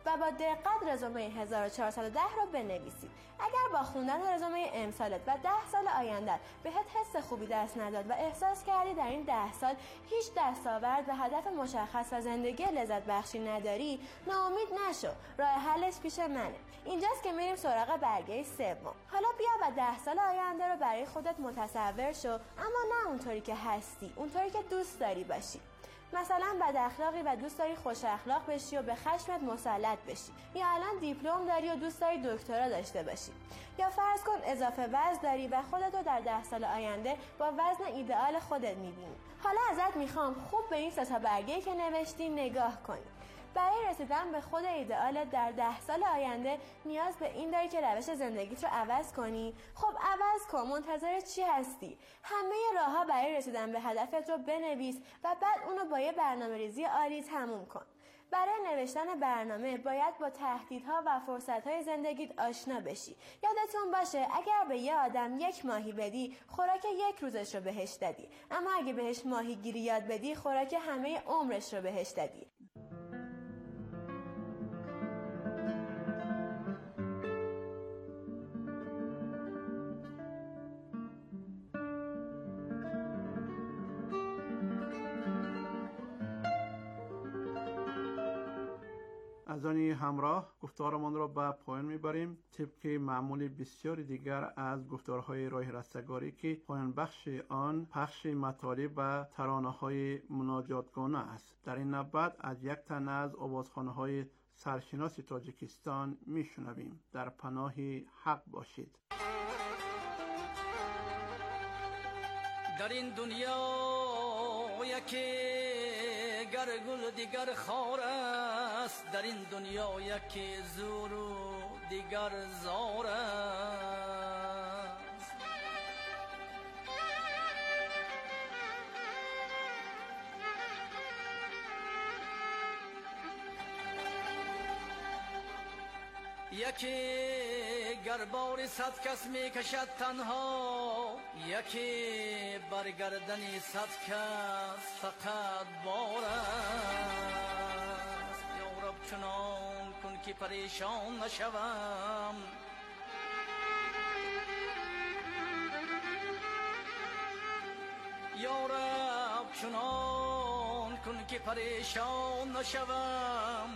و با دقت رزومه هزار و چهارصد و ده رو بنویسی. اگر با خوندن رزومه امسالت و ده سال آیندت بهت حس خوبی دست نداد و احساس کردی در این ده سال هیچ دستاورد و هدف مشخص و زندگی لذت بخشی نداری، ناامید نشو. راه حلش پیش منه. اینجاست که میریم سراغ برگه سوم. حالا بیا و ده سال آینده رو برای خودت متصور شو، اما نه اونطوری که هستی، اونطوری که دوست داری باشی. مثلا بد اخلاقی و دوست داری خوش اخلاق بشی و به خشمت مسلط بشی، یا الان دیپلم داری و دوست داری دکترا داشته باشی، یا فرض کن اضافه وزن داری و خودت رو در ده سال آینده با وزن ایدئال خودت میبینی. حالا ازت میخوام خوب به این سه تا برگه‌ای که نوشتی نگاه کنی. برای رسیدن به خود ایدئالت در ده سال آینده نیاز به این داری که روش زندگیت رو عوض کنی. خب عوض کن، منتظر چی هستی؟ همه راه‌ها برای رسیدن به هدفت رو بنویس و بعد اونو با یه برنامه‌ریزی عالی تموم کن. برای نوشتن برنامه باید با تهدیدها و فرصت‌های زندگیت آشنا بشی. یادتون باشه اگر به یه آدم یک ماهی بدی، خوراک یک روزش رو بهش دادی، اما اگه بهش ماهیگیری یاد بدی، خوراک همه عمرش رو بهش دادی. از آن همراه گفتارمان را به پایان میبریم، طبق معمول بسیاری دیگر از گفتارهای راه رستگاری که پایان بخش آن پخش مطالب و ترانه‌های مناجاتگانه است. در این نوبت از یک تن از آوازخوان‌های سرشناس تاجیکستان میشنویم. در پناه حق باشید. در این دنیا یکی گر گل دیگر خار است، در این دنیا یکی زور و دیگر زار است. یکی گر بار صد کس می کشد تنها، یکی برگردنی صد کس فقط بار است. یا رب چنان کن که پریشان نشوم، یا رب چنان کن که پریشان نشوم.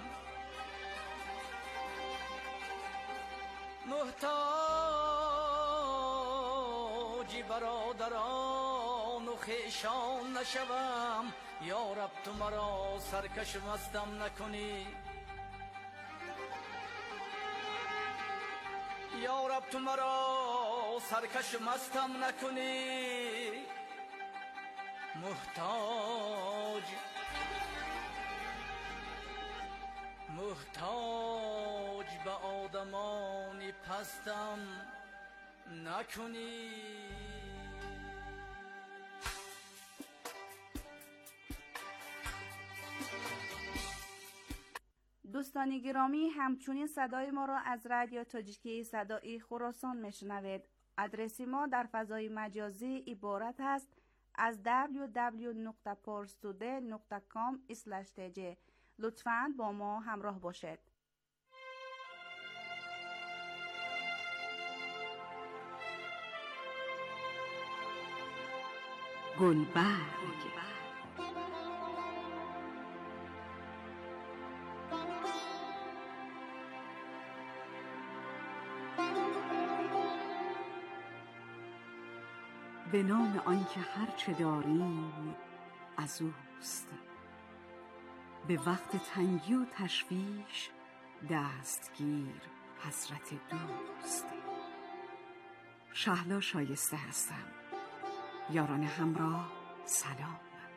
محتاج برادران و خویشان نشوم. یا رب تو مرا سرکش مستم نکنی، یا رب تو مرا سرکش مستم نکنی. محتاج محتاج به آدمانی پستم نکنی. دوستان گرامی، همچنین صدای ما را از رادیو تاجیکی صدای خراسان میشنوید. آدرس ما در فضای مجازی عبارت است از دبلیو دبلیو دبلیو دات پارستوده دات کام اسلش تی جی. لطفاً با ما همراه باشید. گلبرگ به نام آنکه هر چه داریم از اوست، به وقت تنگی و تشویش دستگیر حضرت دوست. شهلا شایسته هستم. یاران همراه سلام.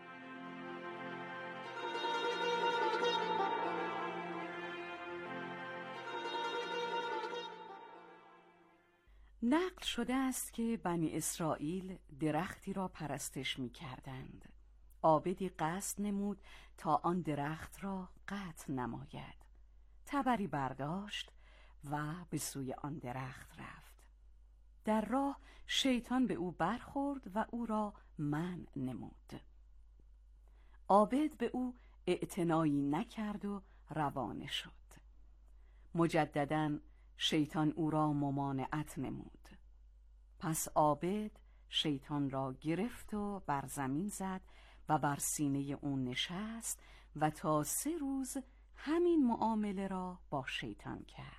نقل شده است که بنی اسرائیل درختی را پرستش می کردند. عابدی قصد نمود تا آن درخت را قطع نماید. تبری برداشت و به سوی آن درخت رفت. در راه شیطان به او برخورد و او را منع نمود. عابد به او اعتنایی نکرد و روانه شد. مجدداً شیطان او را ممانعت نمود. پس عابد شیطان را گرفت و بر زمین زد و بر سینه او نشست و تا سه روز همین معامله را با شیطان کرد.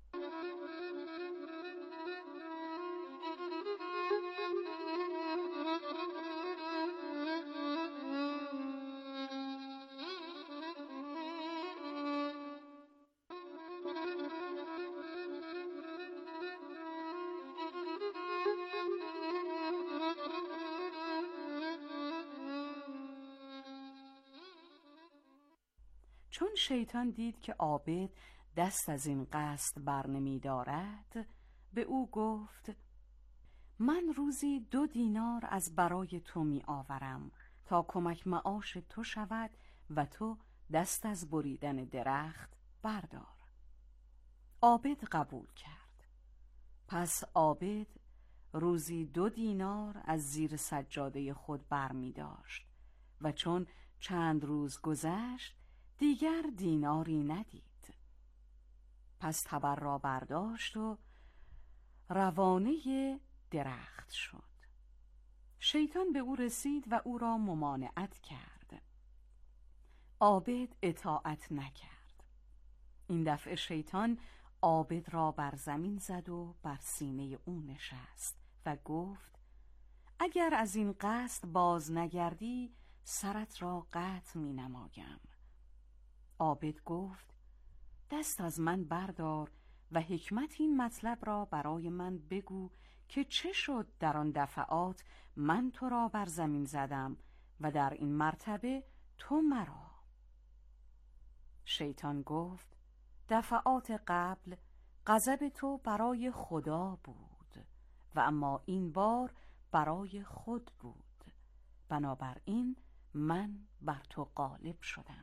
چون شیطان دید که عابد دست از این قصد بر نمی دارد، به او گفت: من روزی دو دینار از برای تو می آورم تا کمک معاش تو شود و تو دست از بریدن درخت بردار. عابد قبول کرد. پس عابد روزی دو دینار از زیر سجاده خود بر می داشت و چون چند روز گذشت دیگر دیناری ندید. پس تبر را برداشت و روانه درخت شد. شیطان به او رسید و او را ممانعت کرد. عابد اطاعت نکرد. این دفعه شیطان عابد را بر زمین زد و بر سینه او نشست و گفت: اگر از این قصد باز نگردی سرت را قطع می نمایم. عابد گفت: دست از من بردار و حکمت این مطلب را برای من بگو که چه شد در آن دفعات من تو را بر زمین زدم و در این مرتبه تو مرا. شیطان گفت: دفعات قبل غضب تو برای خدا بود و اما این بار برای خود بود، بنابراین من بر تو غالب شدم.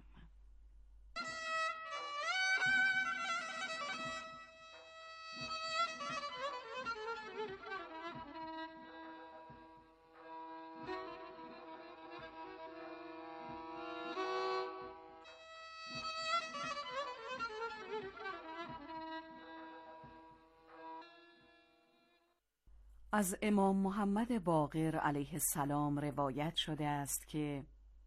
از امام محمد باقر علیه السلام روایت شده است که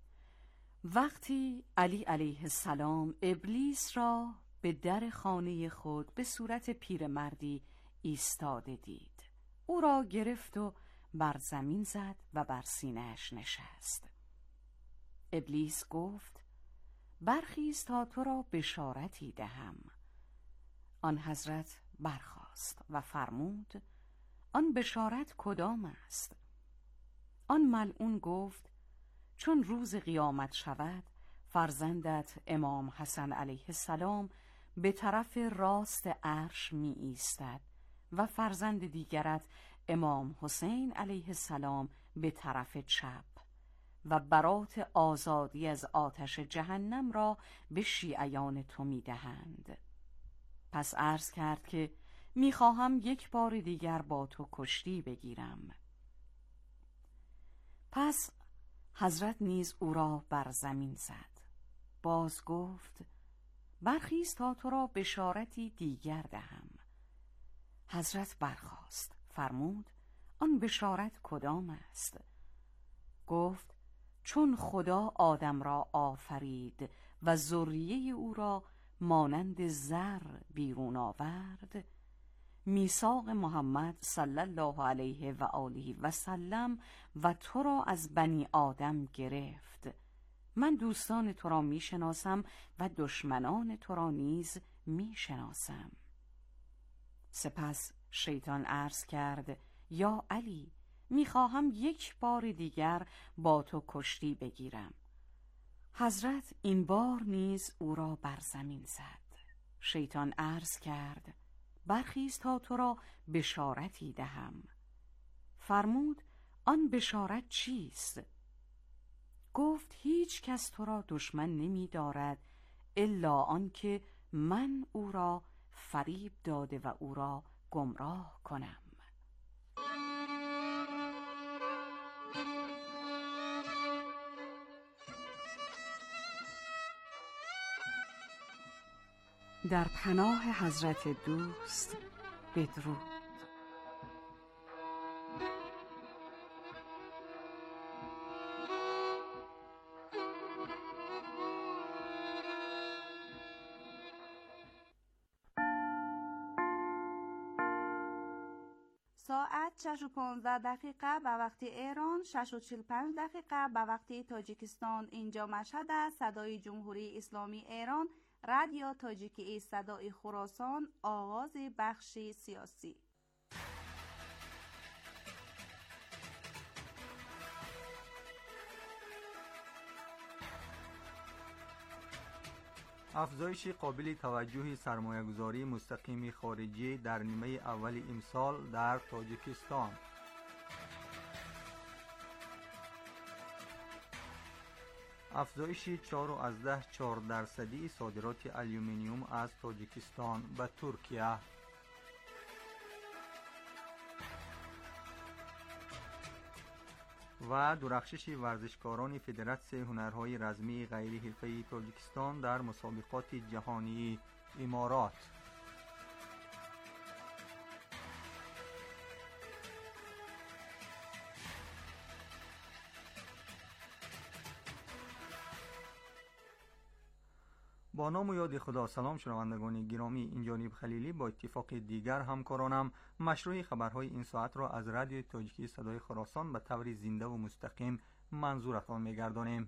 وقتی علی علیه السلام ابلیس را به در خانه خود به صورت پیرمردی ایستاده دید، او را گرفت و بر زمین زد و بر سینه‌اش نشست. ابلیس گفت: برخیز تا تو را بشارتی دهم. آن حضرت برخاست و فرمود: آن بشارت کدام است؟ آن ملعون گفت: چون روز قیامت شود فرزندت امام حسن علیه السلام به طرف راست عرش می ایستد و فرزند دیگرت امام حسین علیه السلام به طرف چپ و برات آزادی از آتش جهنم را به شیعیان تو می دهند. پس عرض کرد که میخواهم یک بار دیگر با تو کشتی بگیرم. پس حضرت نیز او را بر زمین زد. باز گفت: برخیز تا تو را بشارتی دیگر دهم. حضرت برخاست، فرمود: آن بشارت کدام است؟ گفت: چون خدا آدم را آفرید و ذریه او را مانند زر بیرون آورد، میثاق محمد صلی الله علیه و آله و سلم و تو را از بنی آدم گرفت. من دوستان تو را می شناسم و دشمنان تو را نیز می شناسم. سپس شیطان عرض کرد: یا علی، می خواهم یک بار دیگر با تو کشتی بگیرم. حضرت این بار نیز او را بر زمین زد. شیطان عرض کرد: برخیز تا تو را بشارتی دهم. فرمود: آن بشارت چیست؟ گفت: هیچ کس تو را دشمن نمی دارد الا آنکه من او را فریب داده و او را گمراه کنم. در پناه حضرت دوست بدرود. ساعت شش و پانزده دقیقه به وقت ایران، شش و چهل و پنج دقیقه به وقت تاجیکستان. اینجا مشهد است. صدای جمهوری اسلامی ایران، رادیو تاجیکی صدای خراسان، آواز بخش سیاسی. افزایش قابل توجه سرمایه‌گذاری مستقیم خارجی در نیمه اول امسال در تاجیکستان. افزایش چهار از ده چهار درصدی صادرات آلومینیوم از تاجیکستان به ترکیه. و درخشش ورزشکاران فدراسیون هنرهای رزمی غیر حرفه‌ای تاجیکستان در مسابقات جهانی امارات. با نام و یاد خدا. سلام شنوندگان گرامی، این جانب خلیلی با اتفاق دیگر همکارانم مشروع خبرهای این ساعت را از رادیو تاجیکی صدای خراسان به طور زنده و مستقیم منظورتان می‌گردانیم.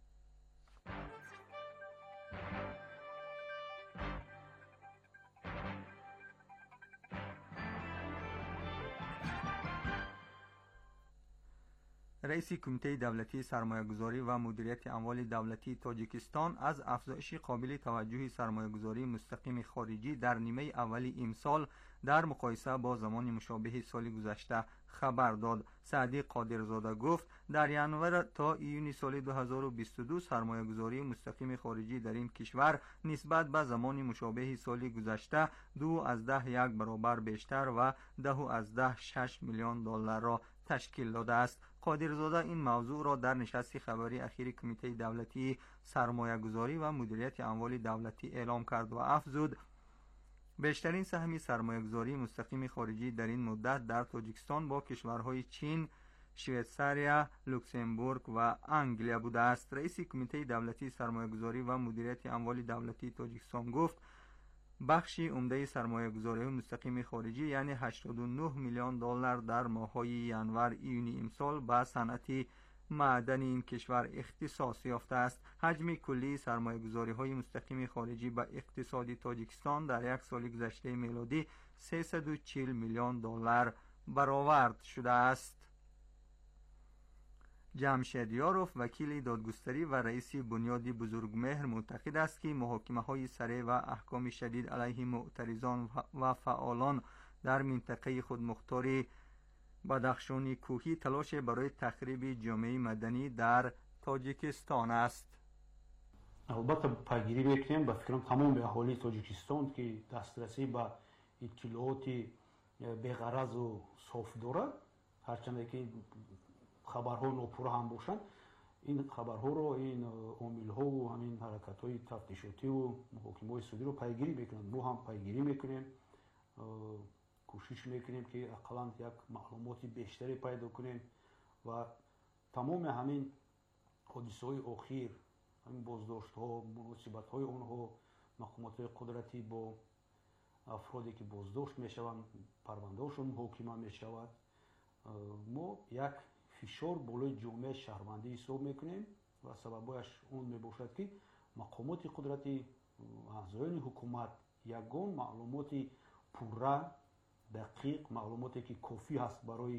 رئیس کمیته دولتی سرمایه‌گذاری و مدیریت اموال دولتی تاجیکستان از افزایش قابل توجه سرمایه‌گذاری مستقیم خارجی در نیمه اول امسال در مقایسه با زمان مشابه سال گذشته خبر داد. سعدی قادرزاده گفت در ژانویه تا ایون سال دو هزار و بیست و دو سرمایه‌گذاری مستقیم خارجی در این کشور نسبت به زمان مشابه سال گذشته دو از ده یک برابر بیشتر و ده از ده شش میلیون دلار را تشکیل داده است. قادرزاده این موضوع را در نشست خبری اخیر کمیته دولتی سرمایه‌گذاری و مدیریت اموال دولتی اعلام کرد و افزود بیشترین سهم سرمایه‌گذاری مستقیم خارجی در این مدت در تاجیکستان با کشورهای چین، شویتزاریا، لوکزامبورگ و انگلیا بوده است. رئیس کمیته دولتی سرمایه‌گذاری و مدیریت اموال دولتی تاجیکستان گفت بخش عمده سرمایه‌گذاری مستقیم خارجی یعنی هشتاد و نه میلیون دلار در ماه‌های ژانویه ایونی امسال به صنعت معدنی این کشور اختصاص یافته است. حجم کلی سرمایه‌گذاری‌های مستقیم خارجی به اقتصاد تاجیکستان در یک سال گذشته میلادی سیصد و چهل میلیون دلار برآورد شده است. جمشید یاروف وکیل دادگستری و رئیس بنیاد بزرگمهر معتقد است که محاکمه‌های سریع و احکام شدید علیه معترضان و فعالان در منطقه خودمختاری بدخشان کوهی تلاش برای تخریب جامعه مدنی در تاجیکستان است. البته پیگیری میکنیم، به فکرم تمام اهالی تاجیکستان که دسترسی به اطلاعات بی‌غرض و صاف دارد، هرچند که خبرها ناپورا هم باشند، این خبرها رو، این عامل‌ها و همین حرکت‌های تفتیشاتی و محاکمه‌های سودی رو پیگیری میکنند. ما هم پیگیری میکنیم، کوشش میکنیم که اقلاً یک معلومات بیشتری پیدا کنیم و تمام همین حادثه‌های اخیر، همین بازداشت‌ها، مناسبت‌های اونها، مقامات قدرتی با افرادی که بازداشت میشوند، پرونده‌هاشون محاکمه میشود، ما یک فشار بالای جامعه شهروندی حساب میکنیم و سببش اون میباشد که مقامات قدرتی، اعضایان حکومت یگان معلومات پوره، دقیق، معلوماتی که کافی هست برای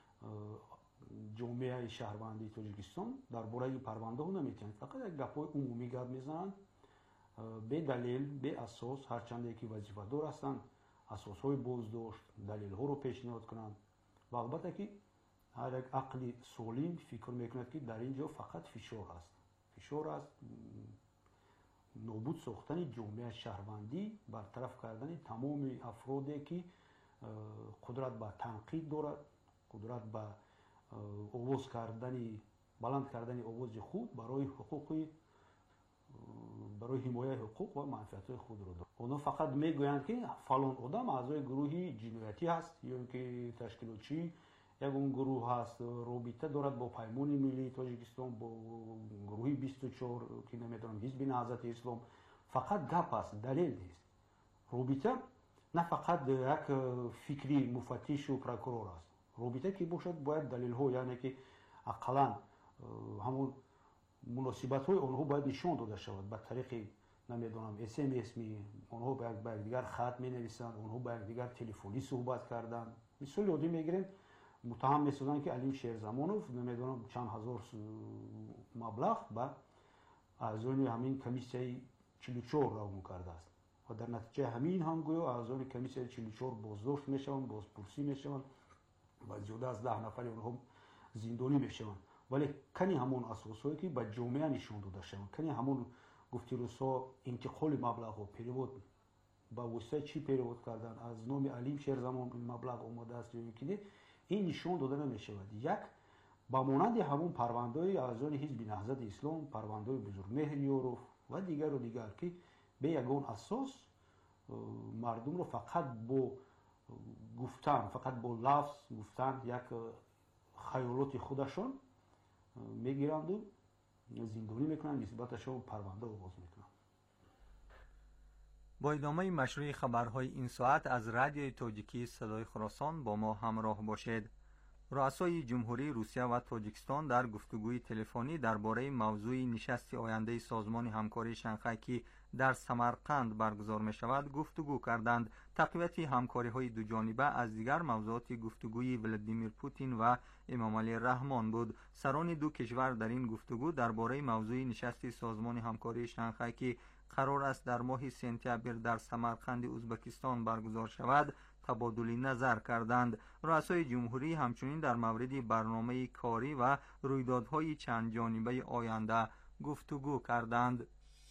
جامعه شهروندی تاجیکستان درباره پرونده ها نمیتونند. فقط یک گپ‌های عمومی گپ میزنند به دلیل، به اساس، هرچند که وظیفه دار هستند اساس‌های بازداشت، دلیل ها رو پیشنهاد کنند و البته که هر یک عقل سالم فکر میکند که در اینجا فقط فشار هست، فشار است، نابود ساختن جامعه شهروندی، برطرف کردن تمام افرادی که قدرت به تنقید دارد، قدرت به آواز کردن، بلند کردن آواز خود برای حقوق، برای حمایت حقوق و منفعت خود را دارد. اونا فقط میگویند که فلان آدم اعضای گروهی جنایتی هست یا اینکه تشکیلاتچی یک اون گروه هست رابطه دارد با پیمان ملی تاجیکستان، با گروهی بیست و چهار که نمیدونم حزب نهضت اسلام. فقط گپ است، دلیل نیست. رابطه نه فقط یک فکری مفتش و پروکورور است. رابطه که باشد باید دلیل ها، یعنی که اقلا همون مناسبت های آنها باید نشان داده شود. به طریق نمیدونم اس ام اس می آنها با دیگر خط می نویسند، آنها با دیگر تلفنی صحبت کردن. مثال یادی میگیریم متهم می‌سازند که علیم شیرزمانوف نمیدونم چند هزار مبلغ با اعضای همین کمیسیه چهل و چهار را کرده است و در نتیجه همین هم گویا اعضای کمیسیه چهل و چهار بازداشت میشوند، بازپرسی میشوند و زیاده از ده نفر اونها زندانی میشوند. ولی کنی همون اساسایی که به جامعه نشان داده شوند، کنی همون گفتگوها انتقال مبلغ و پیرود با واسطه چی پیرود کردن از نام علیم شیرزمان این مبلغ اومده است یا اینکه این نشان داده نمیشود. یک با مانند همون پرونده‌های اعضای حزب نهضت اسلام، پرونده‌های بزرگمهر یوروف و دیگر و دیگر که به یگان اساس مردم رو فقط با گفتن، فقط با لفظ گفتن یک خیالات خودشان میگیرند و زندانی میکنن، نسبتشون پرونده آغاز میکنن. با ادامه مشروع خبرهای این ساعت از رادیوی تاجیکی صدای خراسان با ما همراه باشید. رؤسای جمهوری روسیه و تاجیکستان در گفتگوی تلفنی درباره موضوع نشست آینده سازمان همکاری شانگهای که در سمرقند برگزار می شود گفتگو کردند. تقویت همکاری های دو جانبه از دیگر موضوعات گفتگوی ولادیمیر پوتین و امام علی رحمان بود. سران دو کشور در این گفتگو درباره موضوع نشست سازمان همکاری شانگهای که قرار است در ماه سپتامبر در سمرقند ازبکستان برگزار شود تبادل نظر کردند. رؤسای جمهوری همچنین در مورد برنامه کاری و رویدادهای چند جانبه آینده گفتگو کردند.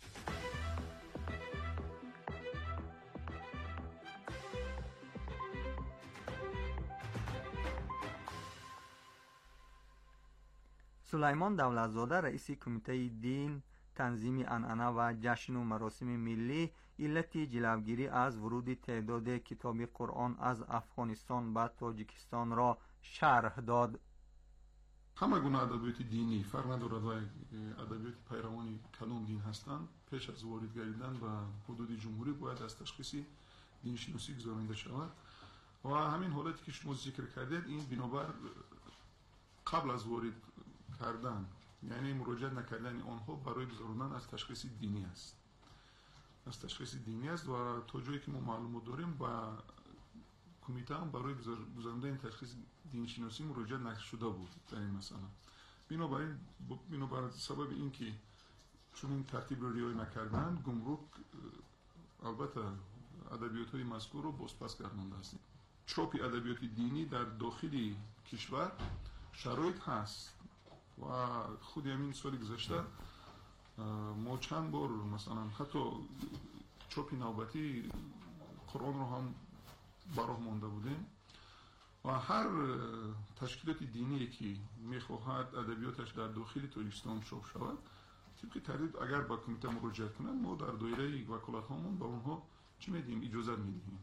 سلیمان دولتزاده رئیس کمیته دین، تنظیم عنعنه و جشن و مراسم ملی علت جلوگیری از ورود تعداد کتاب قرآن از افغانستان به تاجیکستان را شرح داد. همه گونه ادبیات دینی فرق ندارد و ادبیات پیروان کدام دین هستند پیش از وارد گردیدن به حدود جمهوری باید از تشخیص دین شناسی گزارنده شود و همین حالتی که شما ذکر کردید این بنابر قبل از وارد کردن یعنی مراجعه نکردن آنها برای گذراندن از تشخیص دینی است از تشخیص دینی است و تا جایی که ما معلومات داریم با کمیته هم برای گذراندن این تشخیص دینشناسی مراجعه نشده بود در این مسئله. بنابراین بنابر سبب اینکه چون این ترتیب رو رعایت نکردن گمرک البته ادبیات های مذکور رو بازپس گردانده است. چاپ ادبیات دینی در داخل کشور شرایط هست و خود همین سال گذشته ما چند بار مثلا حتی چاپ نوبتی قرآن رو هم براه مانده بودیم و هر تشکیلات دینی که میخواهد ادبیاتش در داخل تاجیکستان چاپ شود طبق ترتیب اگر با کمیته مراجعه کنند ما در دایره وکالت هامون به اونها چی میدیم؟ اجازه میدیم.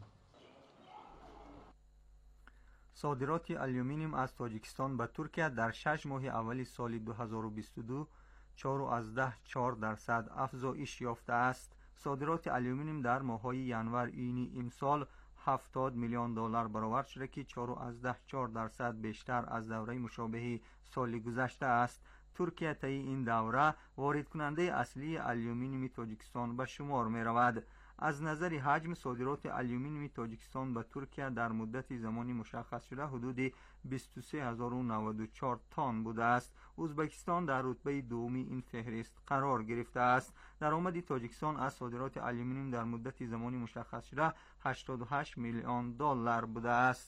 صادرات آلومینیوم از تاجیکستان به ترکیه در شش ماه اول سال دو هزار و بیست و دو چهار و چهار درصد افزایش یافته است. صادرات آلومینیوم در ماه‌های ینور این امسال هفتاد میلیون دلار برآورد شده که چهار و چهار درصد بیشتر از دوره مشابه سال گذشته است. ترکیه طی این دوره وارد کننده اصلی آلومینیوم تاجیکستان به شمار می رود. از نظر حجم صادرات آلومینیوم تاجیکستان به ترکیه در مدت زمانی مشخص شده حدود بیست و سه هزار و نود و چهار تن بوده است. ازبکستان در رتبه دومی این فهرست قرار گرفته است. درآمد تاجیکستان از صادرات آلومینیوم در مدت زمانی مشخص شده هشتاد و هشت میلیون دلار بوده است.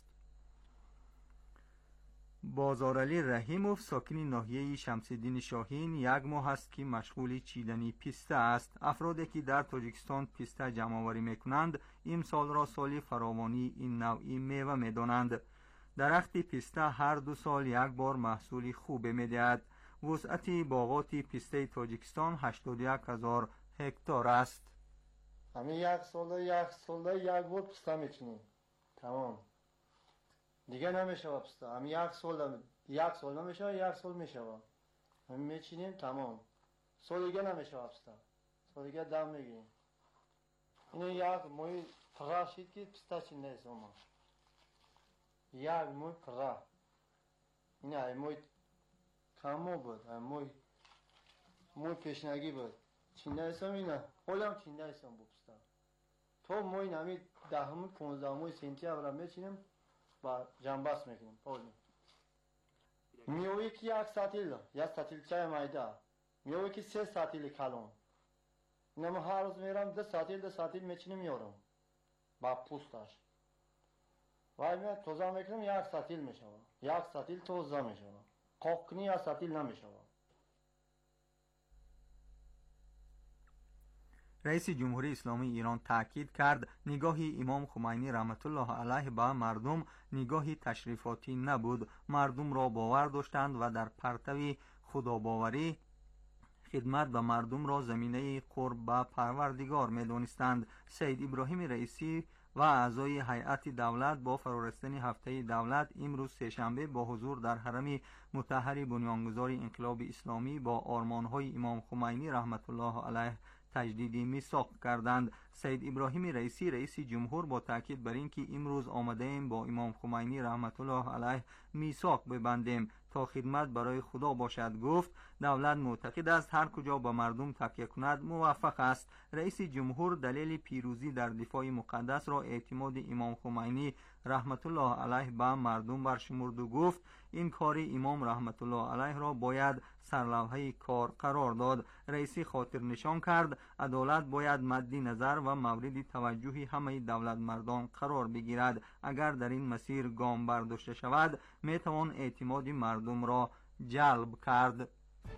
بازارعلی رحیموف ساکن ناحیه شمس‌الدین شاهین یک ماه است که مشغول چیدن پیسته است. افرادی که در تاجیکستان پیسته جمع‌آوری می‌کنند امسال را سال فراوانی این نوعی میوه می‌دانند. درخت پیسته هر دو سال یک بار محصول خوب می‌دهد. وسعت باغات پیسته تاجیکستان هشتاد و یک هزار هکتار است. همین یک ساله یک ساله یک بار پسته میچینیم، تمام دیگه نمیشه پسته. همین یک سال یک سال نمیشه، یک سال میشه همین میچینیم، تمام سال دیگه نمیشه پسته، سال دیگه دم میگیریم. این یک موی پرا شید که پسته چین نیست ما، یک موی پرا این های موی کمو بود، موی موی پیشنگی بود چین نیست هم اینه خودم چین نیست هم بپسته. تو موی نمی دهم پونزده موی سنتی هم را میچینیم و جنبست میکنیم پولیم. میوی که یک ساتیل یک ساتیل چای مایده، میوی که سه ساتیل کلون، اینم هر روز میرم دو ساتیل دو ساتیل میچینیم میارم با پوستش وای می توزا میکنم یک ساتیل میشه، یک ساتیل توزا میشه، قاقنی یک ساتیل نمیشه. رئیس جمهوری اسلامی ایران تاکید کرد نگاهی امام خمینی رحمت الله علیه به مردم نگاهی تشریفاتی نبود، مردم را باور داشتند و در پرتو خداباوری خدمت به مردم را زمینه قرب به پروردگار می‌دانستند. سید ابراهیم رئیسی و اعضای هیئت دولت با فرارسیدن هفته دولت امروز سه‌شنبه با حضور در حرم مطهر بنیانگذار انقلاب اسلامی با آرمان‌های امام خمینی رحمت الله علیه تجدید میثاق کردند. سید ابراهیم رئیسی رئیس جمهور با تاکید بر اینکه امروز آمده ایم با امام خمینی رحمت الله علیه میثاق ببندیم تا خدمت برای خدا باشد گفت دولت معتقد است هر کجا با مردم تکیه کند موفق است. رئیس جمهور دلیل پیروزی در دفاع مقدس را اعتماد امام خمینی رحمت الله علیه به مردم برشمرد و گفت این کار امام رحمت الله علیه را باید سرلوحه کار قرار داد. رئیسی خاطر نشان کرد عدالت باید مد نظر و مورد توجه همه دولت مردان قرار بگیرد. اگر در این مسیر گام برداشته شود می توان اعتماد مردم را جلب کرد.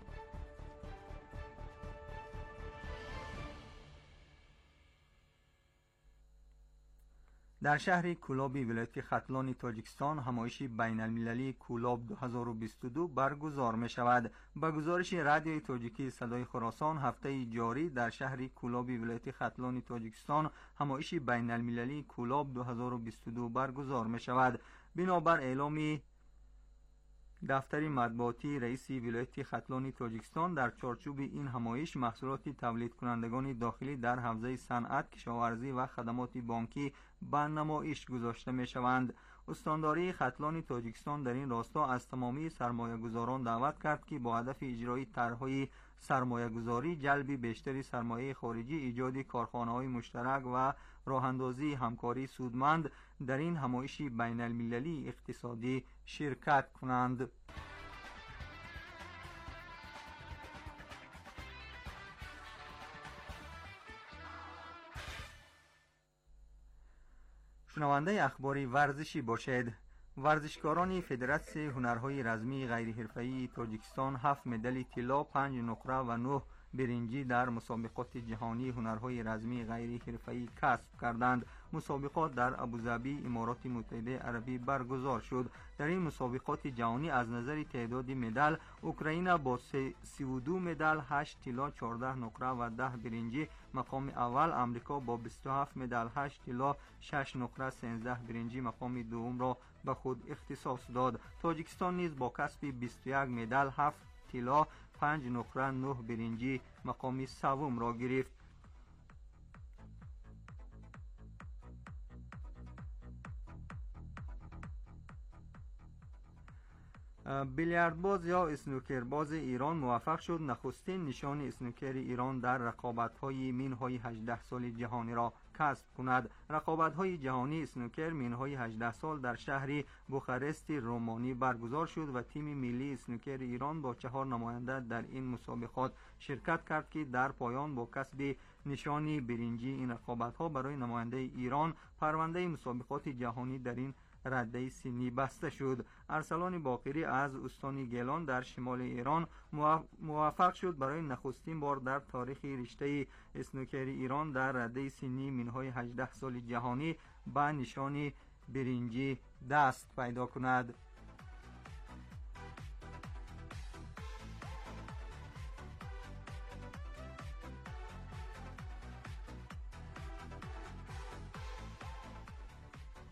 در شهر کولابی ولایت ختلان تاجیکستان همایش بین المللی کولاب دو هزار و بیست و دو برگزار می شود. با گزارش رادیوی تاجیکی صدای خراسان هفته جاری در شهر کولابی ولایت ختلان تاجیکستان همایش بین المللی کولاب دو هزار و بیست و دو برگزار می شود. بنابر اعلامی دفتر مطبوعاتی رئیس ولایت ختلان تاجیکستان در چارچوب این همایش محصولات تولید کنندگان داخلی در حوزه صنعت، کشاورزی و خدمات بانکی به نمایش گذاشته می شوند. استانداری ختلان تاجیکستان در این راستا از تمامی سرمایه گذاران دعوت کرد که با هدف اجرای طرح‌های سرمایه گذاری، جلب بیشتر سرمایه خارجی، ایجاد کارخانه‌های مشترک و راه اندازی همکاری سودمند در این همایش بین المللی اقتصادی شرکت کنند. شنونده اخباری ورزشی باشید. ورزشکاران فدراسیون هنرهای رزمی غیرحرفه‌ای تاجیکستان هفت مدال طلا، پنج نقره و نه برنجی در مسابقات جهانی هنرهای رزمی غیر حرفه‌ای کسب کردند. مسابقات در ابوظبی امارات متحده عربی برگزار شد. در این مسابقات جهانی از نظر تعداد مدال اوکراین با سی و دو مدال، هشت طلا، چهارده نقره و ده برنجی مقام اول، امریکا با بیست و هفت مدال، هشت طلا، شش نقره، سیزده برنجی مقام دوم را به خود اختصاص داد. تاجیکستان نیز با کسب بیست و یک مدال، هفت طلا، پنج نقره، نه برنجی مقام سوم را گرفت. بیلیاردباز یا اسنوکرباز ایران موفق شد نخستین نشان اسنوکر ایران در رقابت‌های مین‌های هجده سال جهانی را کسب کند. رقابت‌های جهانی اسنوکر مین‌های هجده سال در شهر بوخارست رومانی برگزار شد و تیم ملی اسنوکر ایران با چهار نماینده در این مسابقات شرکت کرد که در پایان با کسب نشانی برنجی این رقابت‌ها برای نماینده ایران پرونده مسابقات جهانی در این رده سنی بسته شد. ارسلان باقری از استان گیلان در شمال ایران موفق شد برای نخستین بار در تاریخ رشته اسنوکر ایران در رده سنی مین‌های هجده سال جهانی به نشان برنجی دست پیدا کند.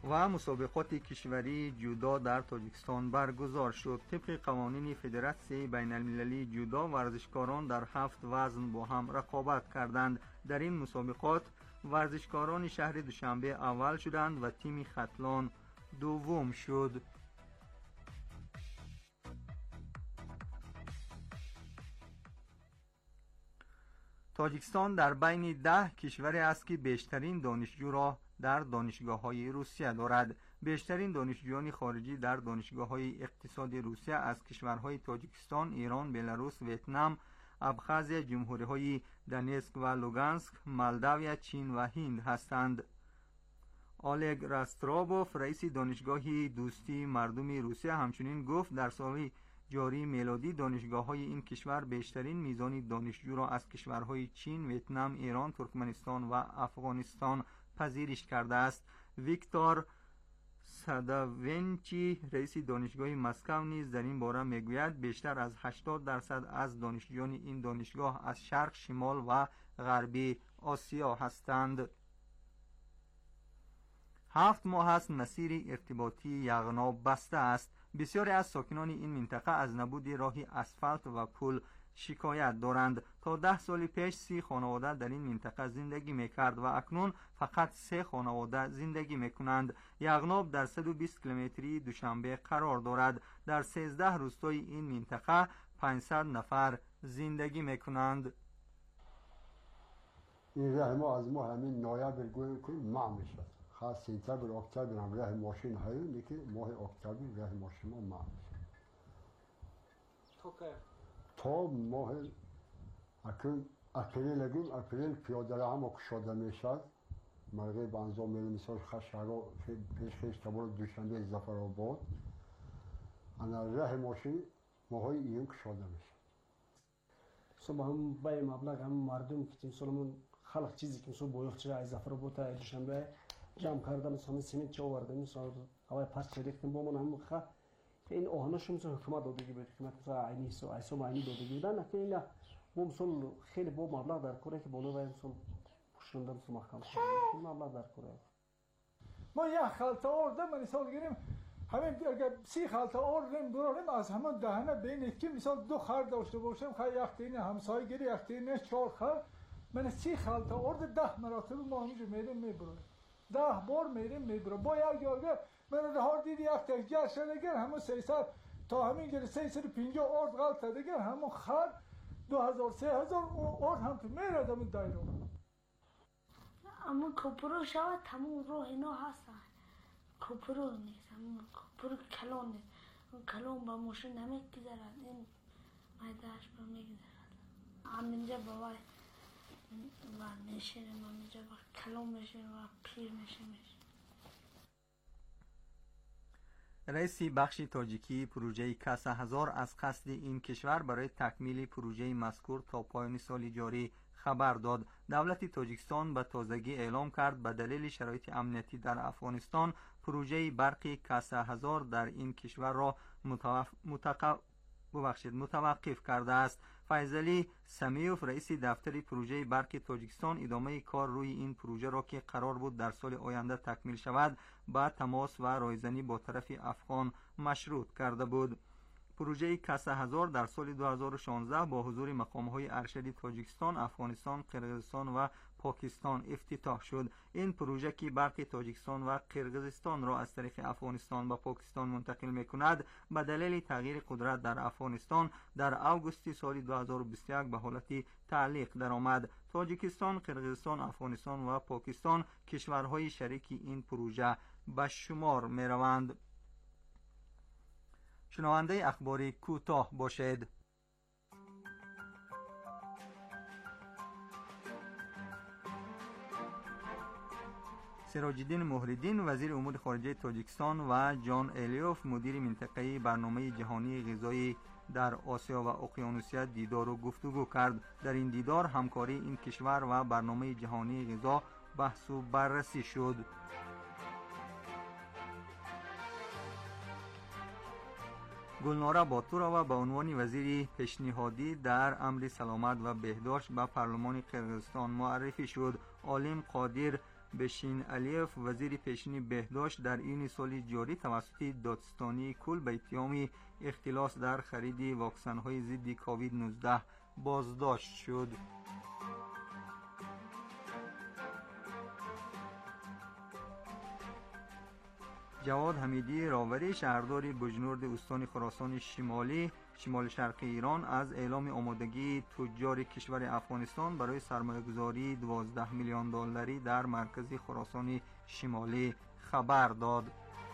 و مسابقات کشوری جودو در تاجیکستان برگزار شد. طبق قوانین فدراسیون بین المللی جودو ورزشکاران در هفت وزن با هم رقابت کردند. در این مسابقات ورزشکاران شهر دوشنبه اول شدند و تیم ختلان دوم شد. تاجیکستان در بین ده کشوری است که بیشترین دانشجو را در دانشگاه‌های روسیه دارد. بیشترین دانشجویان خارجی در دانشگاه‌های اقتصادی روسیه از کشورهای تاجیکستان، ایران، بلاروس، ویتنام، ابخازی، جمهوری‌های دونتسک و لوگانسک، مولداوی، چین و هند هستند. اولگ راستروبوف رئیس دانشگاه دوستی مردم روسیه همچنین گفت در سال جاری میلادی دانشگاه‌های این کشور بیشترین میزان دانشجو را از کشورهای چین، ویتنام، ایران، ترکمنستان و افغانستان پذیرش کرده است. ویکتور ساداونچی رئیس دانشگاه مسکو نیز در این باره میگوید بیشتر از هشتاد درصد از دانشجویان این دانشگاه از شرق، شمال و غربی آسیا هستند. هفت ماه است مسیر ارتباطی یغناب بسته است. بسیاری از ساکنان این منطقه از نبود راهی اسفالت و پل شکایت دارند. تا ده سال پیش سی خانواده در این منطقه زندگی میکرد و اکنون فقط سه خانواده زندگی میکنند. یغناب در صد و بیست کیلومتری دوشنبه قرار دارد. در سیزده روستای این منطقه پانصد نفر زندگی میکنند. این راه ما از ما همین نویبر گویم که معم میشد. خاص سپتامبر اکتبر هم راه ماشین هایی که ماه اکتبر راه ماشین ما معم میشد. تو که تا ماه اکنون اپریل اگیم اپریل پیاده را هم کشاده میشد. مرغی به انجام میره مثال خشگاه پیش خیش تبار دوشنبه زفر آباد انا راه ماشین ماهای این کشاده میشه. صبح هم بای مبلغ هم مردم که مثلا خلق چیزی که مثلا بایخ چرا از زفر آباد تا دوشنبه جمع کردم مثلا سیمنت چه آورده مثلا هوای پس چریختیم با من هم خ این آهناش مثلا حکومت دادگی بود، حکومت مثلا عینی سو ایسو معنی دادگی بودن، لکن اینا با مثلا خیلی با مبلغ در کره که بالا باید مثلا پشتوندن مثلا محکم کنیم مبلغ در کره. ما یک خلطه آرده من مثال گیریم همین اگر سی خلطه آردیم براریم از همون دهنه بینید که مثال دو خر داشته باشیم خواهی یک تینه همسایه گیری یک تینه چهار خر من سی خلطه آرده ده مراتب ما همینجا میریم میبراریم ده بار میریم میبراریم با یک جارگه من رهار دیدی یک تک جرشه دیگر همون سیصد تا همین گره سیصد و پنجاه آرد غلطه دیگر همون خر دو هزار سه هزار آرد هم تو میرد همون دایرون. اما کپرو شود تمام راه اینا هستن کپرو نیست همون کپرو کلان نیست اون کلان با ماشین نمیگذرد این مایدهش با میگذرد هم اینجا بابای و نشینیم هم اینجا با کلان میشیم و پیر میشیم. رئیس بخش تاجیکی پروژه کاسه هزار از قصد این کشور برای تکمیل پروژه مذکور تا پایان سال جاری خبر داد. دولت تاجیکستان به تازگی اعلام کرد به دلیل شرایط امنیتی در افغانستان پروژه برق کاسه هزار در این کشور را متوف... متق... ببخشید متوقف کرده است. فیضلی سمیوف رئیس دفتر پروژه برق تاجیکستان ادامه کار روی این پروژه را که قرار بود در سال آینده تکمیل شود با تماس و رایزنی با طرف افغان مشروط کرده بود. پروژه کاسه هزار در سال دو هزار و شانزده با حضور مقام‌های ارشد تاجیکستان، افغانستان، قرقیزستان و پاکستان افتتاح شد. این پروژه که برق تاجیکستان و قرقیزستان را از طریق افغانستان به پاکستان منتقل می‌کند به دلیل تغییر قدرت در افغانستان در آگوست سال دو هزار و بیست و یک به حالت تعلیق درآمد. تاجیکستان، قرقیزستان، افغانستان و پاکستان کشورهای شریک این پروژه به شمار می‌روند. شنونده اخباری کوتاه باشید. سراج الدین مهرالدین وزیر امور خارجه تاجیکستان و جان الیوف مدیر منطقه برنامه جهانی غذایی در آسیا و اقیانوسیه دیدار و گفتگو کرد. در این دیدار همکاری این کشور و برنامه جهانی غذا بحث و بررسی شد. گلناره باتورова به عنوان وزیر پیشنهادی در امر سلامت و بهداشت به پارلمان قرقیزستان معرفی شد. عالم قادر بشین علیف وزیر پیشین بهداشت در این سال جاری توسط دادستانی کل به اتهام اختلاس در خرید واکسن‌های ضد کووید نوزده بازداشت شد. جواد حمیدی راوری شهردار بجنورد استان خراسان شمالی شمال شرقی ایران از اعلام آمادگی تجار کشور افغانستان برای سرمایه‌گذاری دوازده میلیون دلاری در مرکز خراسان شمالی خبر داد.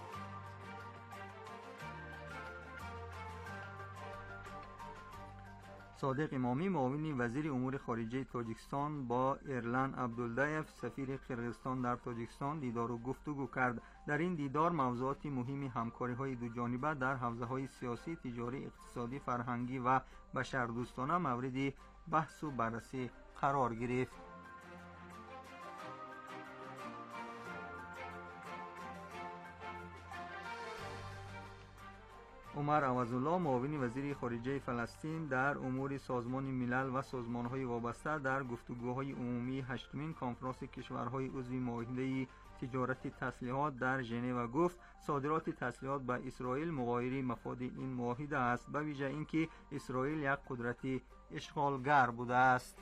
صادق امامی معاون وزیر امور خارجه تاجیکستان با ایرلن عبدالدایف سفیر قرقیزستان در تاجیکستان دیدار و گفتگو کرد. در این دیدار موضوعات مهمی همکاری‌های دو جانبه در حوزه‌های سیاسی، تجاری، اقتصادی، فرهنگی و بشردوستانه مورد بحث و بررسی قرار گرفت. عمر عوض‌الله معاون وزیر خارجه فلسطین در امور سازمان ملل و سازمان‌های وابسته در گفتگوهای عمومی هشتمین کنفرانس کشورهای عضو معاهده تجارت تسلیحات در ژنو گفت صادرات تسلیحات به اسرائیل مغایر مفاد این معاهده است، به ویژه اینکه اسرائیل یک قدرت اشغالگر بوده است.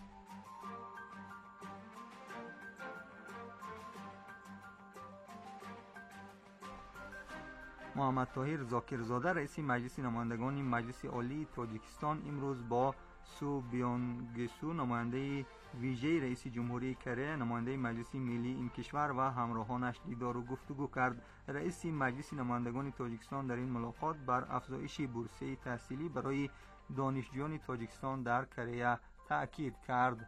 محمد طاهر زاکرزاده رئیس مجلس نمایندگان مجلس عالی تاجیکستان امروز با سو بیانگسو نماینده ویژه رئیس جمهوری کره، نماینده مجلس ملی این کشور و همراهانش دیدار و گفتگو کرد. رئیس مجلس نمایندگان تاجیکستان در این ملاقات بر افزایش بورسیه تحصیلی برای دانشجویان تاجیکستان در کره تأکید کرد.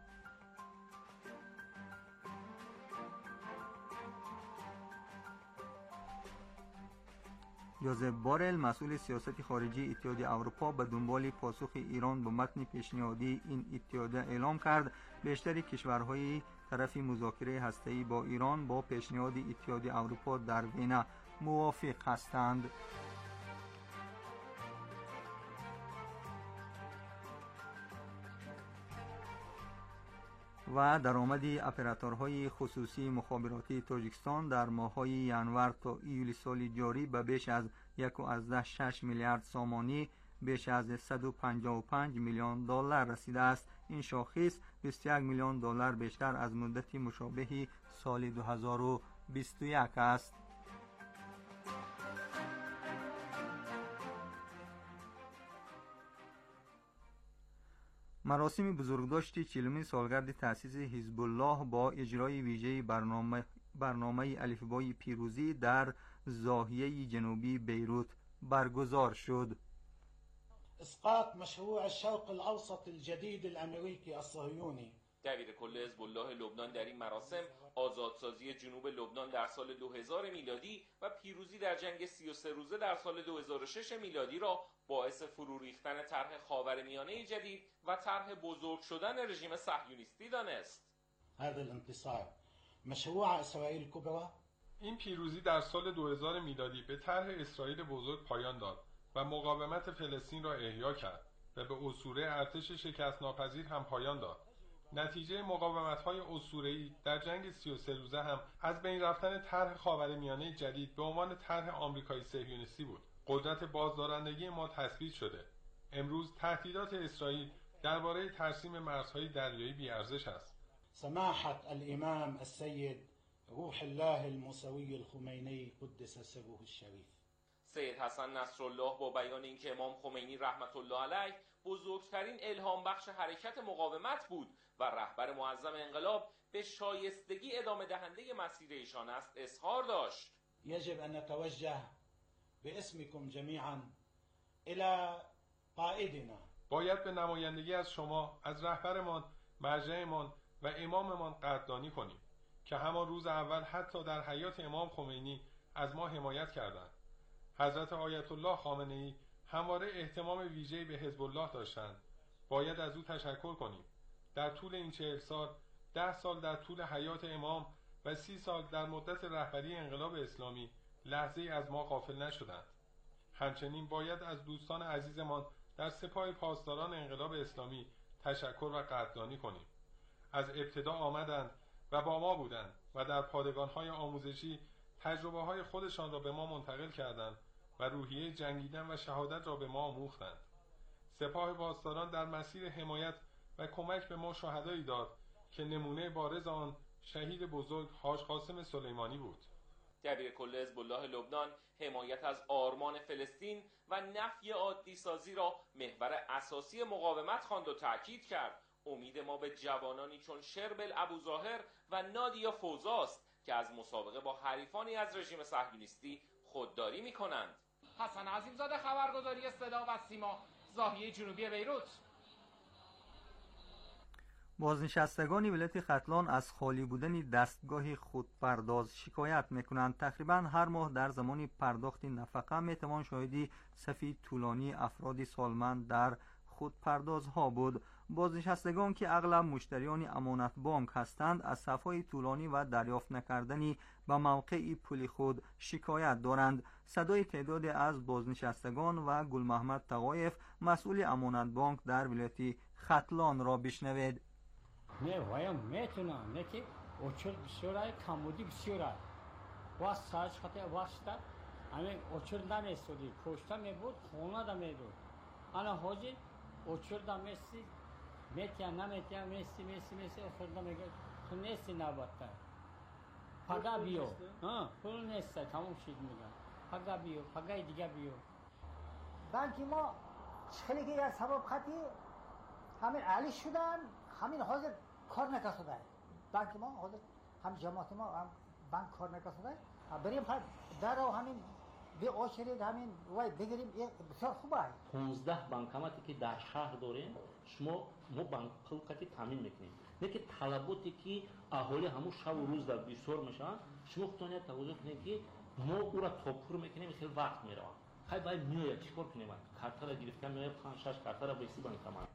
جوزف بارل مسئول سیاست خارجی اتحادیه اروپا به دنبال پاسخ ایران به متن پیشنهادی این اتحادیه اعلام کرد بیشتر کشورهای طرف مذاکره هسته‌ای با ایران با پیشنهاد اتحادیه اروپا در وین موافق هستند. و درآمد اپراتورهای خصوصی مخابراتی تاجیکستان در ماه‌های ینور تا ایول سال جاری به بیش از یک و شش میلیارد سامانی بیش از صد و پنجاه و پنج میلیون دلار رسیده است. این شاخص بیست و یک میلیون دلار بیشتر از مدت مشابه سال دو هزار و بیست و یک است. مراسم بزرگداشت چهلمین سالگرد تأسیس حزب الله با اجرای ویژه برنامه برنامه الفبای پیروزی در زاویه جنوبی بیروت برگزار شد. اسقاط مشروع الشرق الاوسط الجديد الامریکی الصهیونی. دبیر کل حزب الله لبنان در این مراسم آزادسازی جنوب لبنان در سال دو هزار میلادی و پیروزی در جنگ سی و سه روزه در سال دو هزار و شش میلادی را باعث فرو ریختن طرح خاورمیانه جدید و طرح بزرگ شدن رژیم صهیونیستی دانست. هذا الانتصار مشروع اسرائیل کبرى. این پیروزی در سال دو هزار میلادی به طرح اسرائیل بزرگ پایان داد و مقاومت فلسطین را احیا کرد و به اسطوره ارتش شکست ناپذیر هم پایان داد. نتیجه مقاومت‌های اسطوره‌ای در جنگ سی و سه روزه هم از بین رفتن طرح خاورمیانه جدید به عنوان طرح آمریکایی صهیونیستی بود. قدرت بازدارندگی ما تثبیت شده. امروز تهدیدات اسرائیل درباره ترسیم مرزهای دریایی بی‌ارزش است. سماحة الامام السید روح الله الموسوی الخمینی قدس سره الشریف. سید حسن نصرالله با بیان اینکه امام خمینی رحمت الله علیه بزرگترین الهام بخش حرکت مقاومت بود و رهبر معظم انقلاب به شایستگی ادامه دهنده مسیر ایشان است اظهار داشت. یجب ان نتوجه باسمکم جمیعا الى قائدنا. باید به نمایندگی از شما، از رهبرمان، مرجعمان و اماممان قدردانی کنیم که همان روز اول حتی در حیات امام خمینی از ما حمایت کردند. حضرت آیت الله خامنه‌ای همواره اهتمام ویژه‌ای به حزب الله داشتند. باید از او تشکر کنیم. در طول این چهل سال، ده سال در طول حیات امام و سی سال در مدت رهبری انقلاب اسلامی لحظه‌ای از ما غافل نشدند. همچنین باید از دوستان عزیزمان در سپاه پاسداران انقلاب اسلامی تشکر و قدردانی کنیم. از ابتدا آمدند و با ما بودند و در پادگان‌های آموزشی تجربه‌های خودشان را به ما منتقل کردند و روحیه جنگیدن و شهادت را به ما آموختند. سپاه پاسداران در مسیر حمایت و کمک به ما شهدایی داد که نمونه بارز آن شهید بزرگ حاج قاسم سلیمانی بود. دبیرکل حزب الله لبنان حمایت از آرمان فلسطین و نفی عادی سازی را محور اساسی مقاومت خواند و تأکید کرد امید ما به جوانانی چون شربل ابوظاهر و نادیا فوزاست که از مسابقه با حریفانی از رژیم صهیونیستی خودداری می‌کنند. حسن عظیمزاده، خبرگزاری صدا و سیما، زاویه جنوبی بیروت. بازنشستگان ولایت ختلان از خالی بودن دستگاه خودپرداز شکایت میکنند. تقریبا هر ماه در زمان پرداخت نفقه میتوان شاهدی صفی طولانی افرادی سالمند در خودپردازها بود. بازنشستگان که اغلب مشتریان امانت بانک هستند از صفهای طولانی و دریافت نکردنی به موقع پول خود شکایت دارند. صدای تعدادی از بازنشستگان و گل محمد تقایف مسئول امانت بانک در ولایت ختلان را بشنوید. نه وایم میتونم نه که اوچر بسیاره کمودی بسیاره واس ساج خطه واسطه همین اوچر نمیستودی کشته میبود خونه دا میدود انا حاجی اوچر دا میستی میتیا نمیتیا میستی میستی میستی اخرده میگه تو نیستی نباته پگا بیو ها پول نیسته تموم شید میگم پگا بیو پگای دیگه بیو بانکی ما خیلی که از سبب خطی همین علی شدن همین حاضر کار نکرده بانک ما حاضر هم جماعت ما هم بانک کار نکرده بریم خواهد در رو همین به آشرید همین وای بگیریم بسیار خوبه. پانزده بانکماتی که در شهر داریم شما ما بانک خلقتی تامین میکنیم نه که طلباتی که اهالی همون شب و روز در بیسار میشن شما خودتون توجه کنید که ما او را توپور میکنیم خیلی وقت میره خیلی باید میاید چیکار کنیم کارت را گرفتن میاید پنج شش کارت را بیسی بانکمات.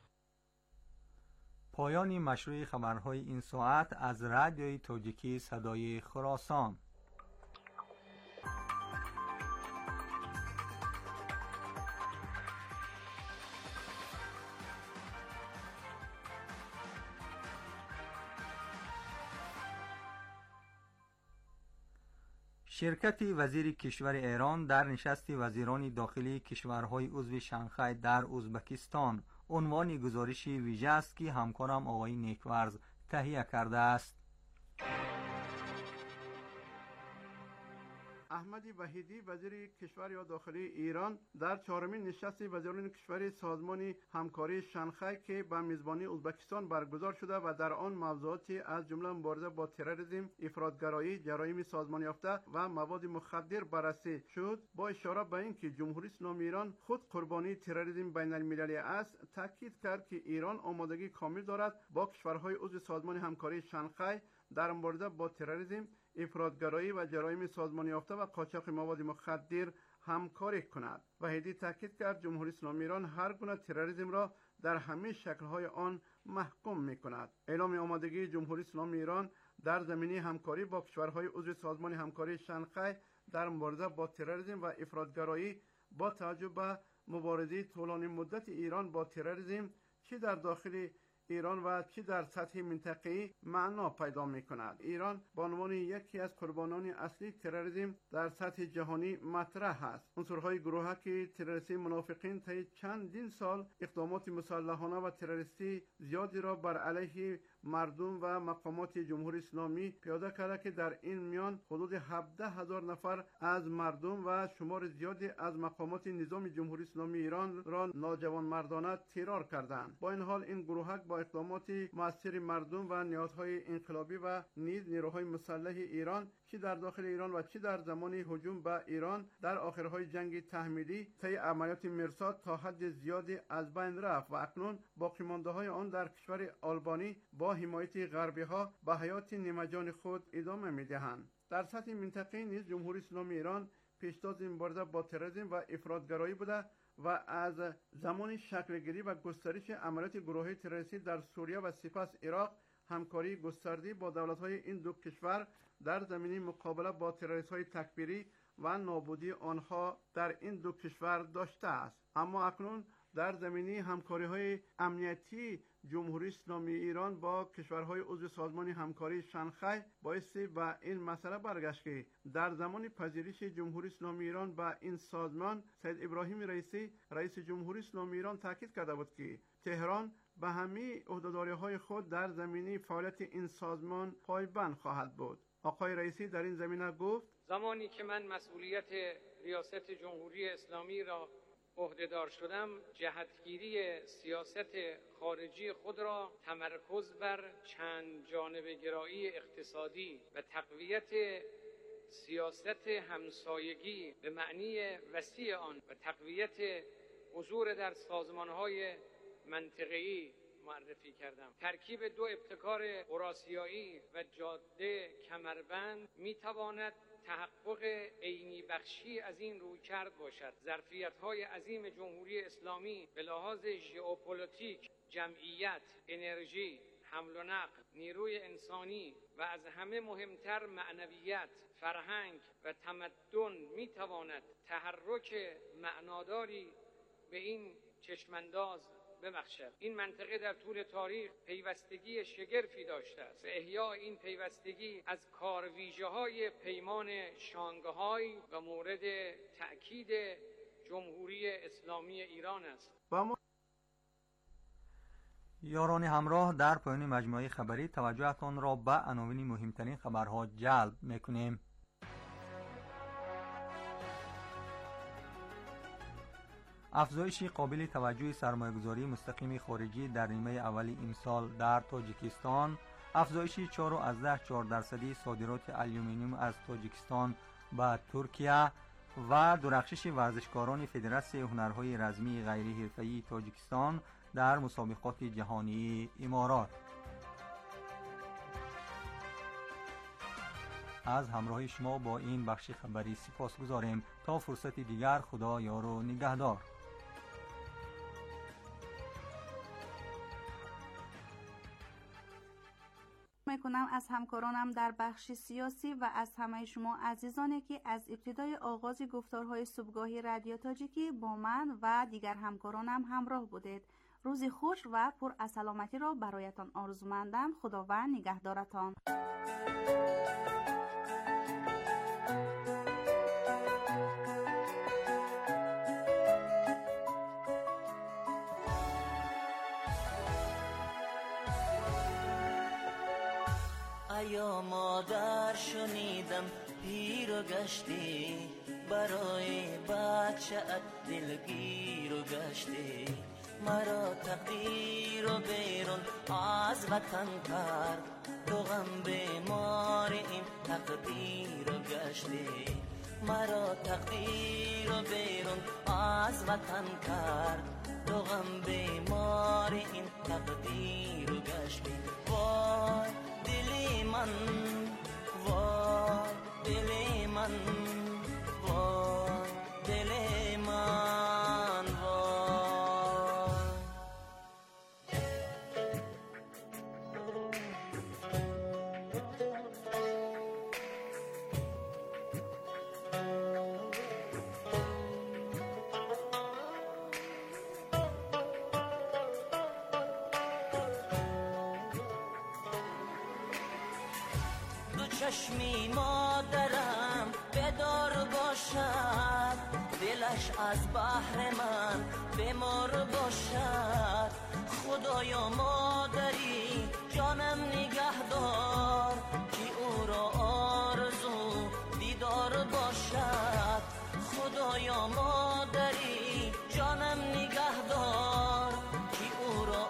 پایان مشروع خبرهای این ساعت از رادیوی تاجیکی صدای خراسان. شرکت وزیر کشور ایران در نشست وزیران داخلی کشورهای عضو شانگهای در ازبکستان. عنوان گزارشی ویژه است که همکارم آقای نیکورز تهیه کرده است. احمد وحیدی وزیر کشور یا داخلی ایران در چهارمین نشست وزیران کشور سازمان همکاری شانگهای که به میزبانی ازبکستان برگزار شده و در آن موضوعاتی از جمله مبارزه با تروریسم، افراطگرایی، جرایم سازمان یافته و مواد مخدر بررسی شد. با اشاره به اینکه جمهوری اسلامی ایران خود قربانی تروریسم بین المللی است، تاکید کرد که ایران آمادگی کامل دارد با کشورهای عضو سازمان همکاری شانگهای در مبارزه با تروریسم، افراطگرایی و جرایم سازمان یافته و قاچاق مواد مخدر همکاری کند. وحیدی تاکید کرد جمهوری اسلامی ایران هر گونه تروریسم را در همه شکل‌های آن محکوم می‌کند. اعلام آمادگی جمهوری اسلامی ایران در زمینه همکاری با کشورهای عضو سازمان همکاری شانگهای در مبارزه با تروریسم و افراطگرایی با توجه به مبارزه طولانی مدت ایران با تروریسم چه در داخل ایران و چه در سطح منطقه‌ای معنا پیدا می‌کند. ایران به عنوان یکی از قربانان اصلی تروریسم در سطح جهانی مطرح است. عنصرهای گروهک تروریستی منافقین طی چندین سال اقدامات مسلحانه و تروریستی زیادی را بر علیه مردم و مقامات جمهوری اسلامی پیاده کرده که در این میان حدود هفده هزار نفر از مردم و شمار زیادی از مقامات نظام جمهوری اسلامی ایران را ناجوانمردانه ترور کردند. با این حال این گروهک با اقدامات مؤثر مردم و نهادهای انقلابی و نیز نیروهای مسلح ایران چه در داخل ایران و چه در زمان هجوم به ایران در آخرهای جنگ تحمیلی طی عملیات مرصاد تا حد زیادی از بین رفت و اکنون باقی مانده های آن در کشور آلبانی با حمایت غربی ها به حیات نیمه جان خود ادامه میدهند. در سطح منطقه نیز جمهوری اسلامی ایران پیشتاز مبارزه با تروریسم و افراطگرایی بوده و از زمان شکلگیری و گسترش عملیات گروهی تروریستی در سوریه و سپس عراق همکاری گسترده با دولت‌های این دو کشور در زمینه مقابله با تروریست‌های تکفیری و نابودی آنها در این دو کشور داشته است. اما اکنون در زمینه همکاری‌های امنیتی جمهوری اسلامی ایران با کشورهای عضو سازمان همکاری شانگهای باعث به این مسئله برگشت که در زمان پذیرش جمهوری اسلامی ایران به این سازمان سید ابراهیم رئیسی رئیس جمهوری اسلامی ایران تاکید کرده بود که تهران به همه عهدهداری‌های خود در زمینه فعالیت این سازمان پایبند خواهد بود. آقای رئیسی در این زمینه گفت: زمانی که من مسئولیت ریاست جمهوری اسلامی را عهدهدار شدم، جهتگیری سیاست خارجی خود را تمرکز بر چند جانبه گرایی اقتصادی و تقویت سیاست همسایگی به معنی وسیع آن و تقویت حضور در سازمان‌های منطقه‌ای معرفی کردم. ترکیب دو ابتکار اوراسیایی و جاده کمربند می‌تواند تحقق عینی بخشی از این رویکرد باشد. ظرفیت‌های عظیم جمهوری اسلامی به لحاظ ژئوپلیتیک، جمعیت، انرژی، حمل و نقل، نیروی انسانی و از همه مهمتر معنویت، فرهنگ و تمدن می‌تواند تحرک معناداری به این چشمانداز ببخشد. این منطقه در طول تاریخ پیوستگی شگرفی داشته است. احیاء این پیوستگی از کارویژه‌های پیمان شانگهای و مورد تأکید جمهوری اسلامی ایران است. یاران همراه، در پایان مجموعه خبری توجهتان را به عناوین مهمترین خبرها جلب میکنیم. افزایش قابل توجه سرمایه‌گذاری مستقیم خارجی در نیمه اولی امسال در تاجیکستان، افزایش چهار از ده چهار درصدی صادرات آلومینیوم از تاجیکستان به ترکیه و درخشش ورزشکاران فدراسیون هنرهای رزمی غیر حرفه‌ای تاجیکستان در مسابقات جهانی امارات. از همراهی شما با این بخش خبری سپاسگزاریم. تا فرصت دیگر، خدا یار و نگهدار. میکنم از همکارانم در بخش سیاسی و از همه شما عزیزانی که از ابتدای آغاز گفتارهای صبحگاهی رادیو تاجیکی با من و دیگر همکارانم همراه بودید. روزی خوش و پر از سلامتی را برایتان آرزومندم. خداوند نگهدارتان. ایا مادر شنیدم پیر و گشتی، برای بچه‌ات دلگیر و گشتی. مرا تقدیر و بیرون از وطن کرد، تو غم بیمار این تقدیر و گشتی. مرا تقدیر و بیرون از وطن کرد، تو غم بیمار این تقدیر و گشتی. وای دلی من، وای دلی من، وای دلی من، وای. چشمی مادرم بدار باشد، دلش از بحر من بمار باشد.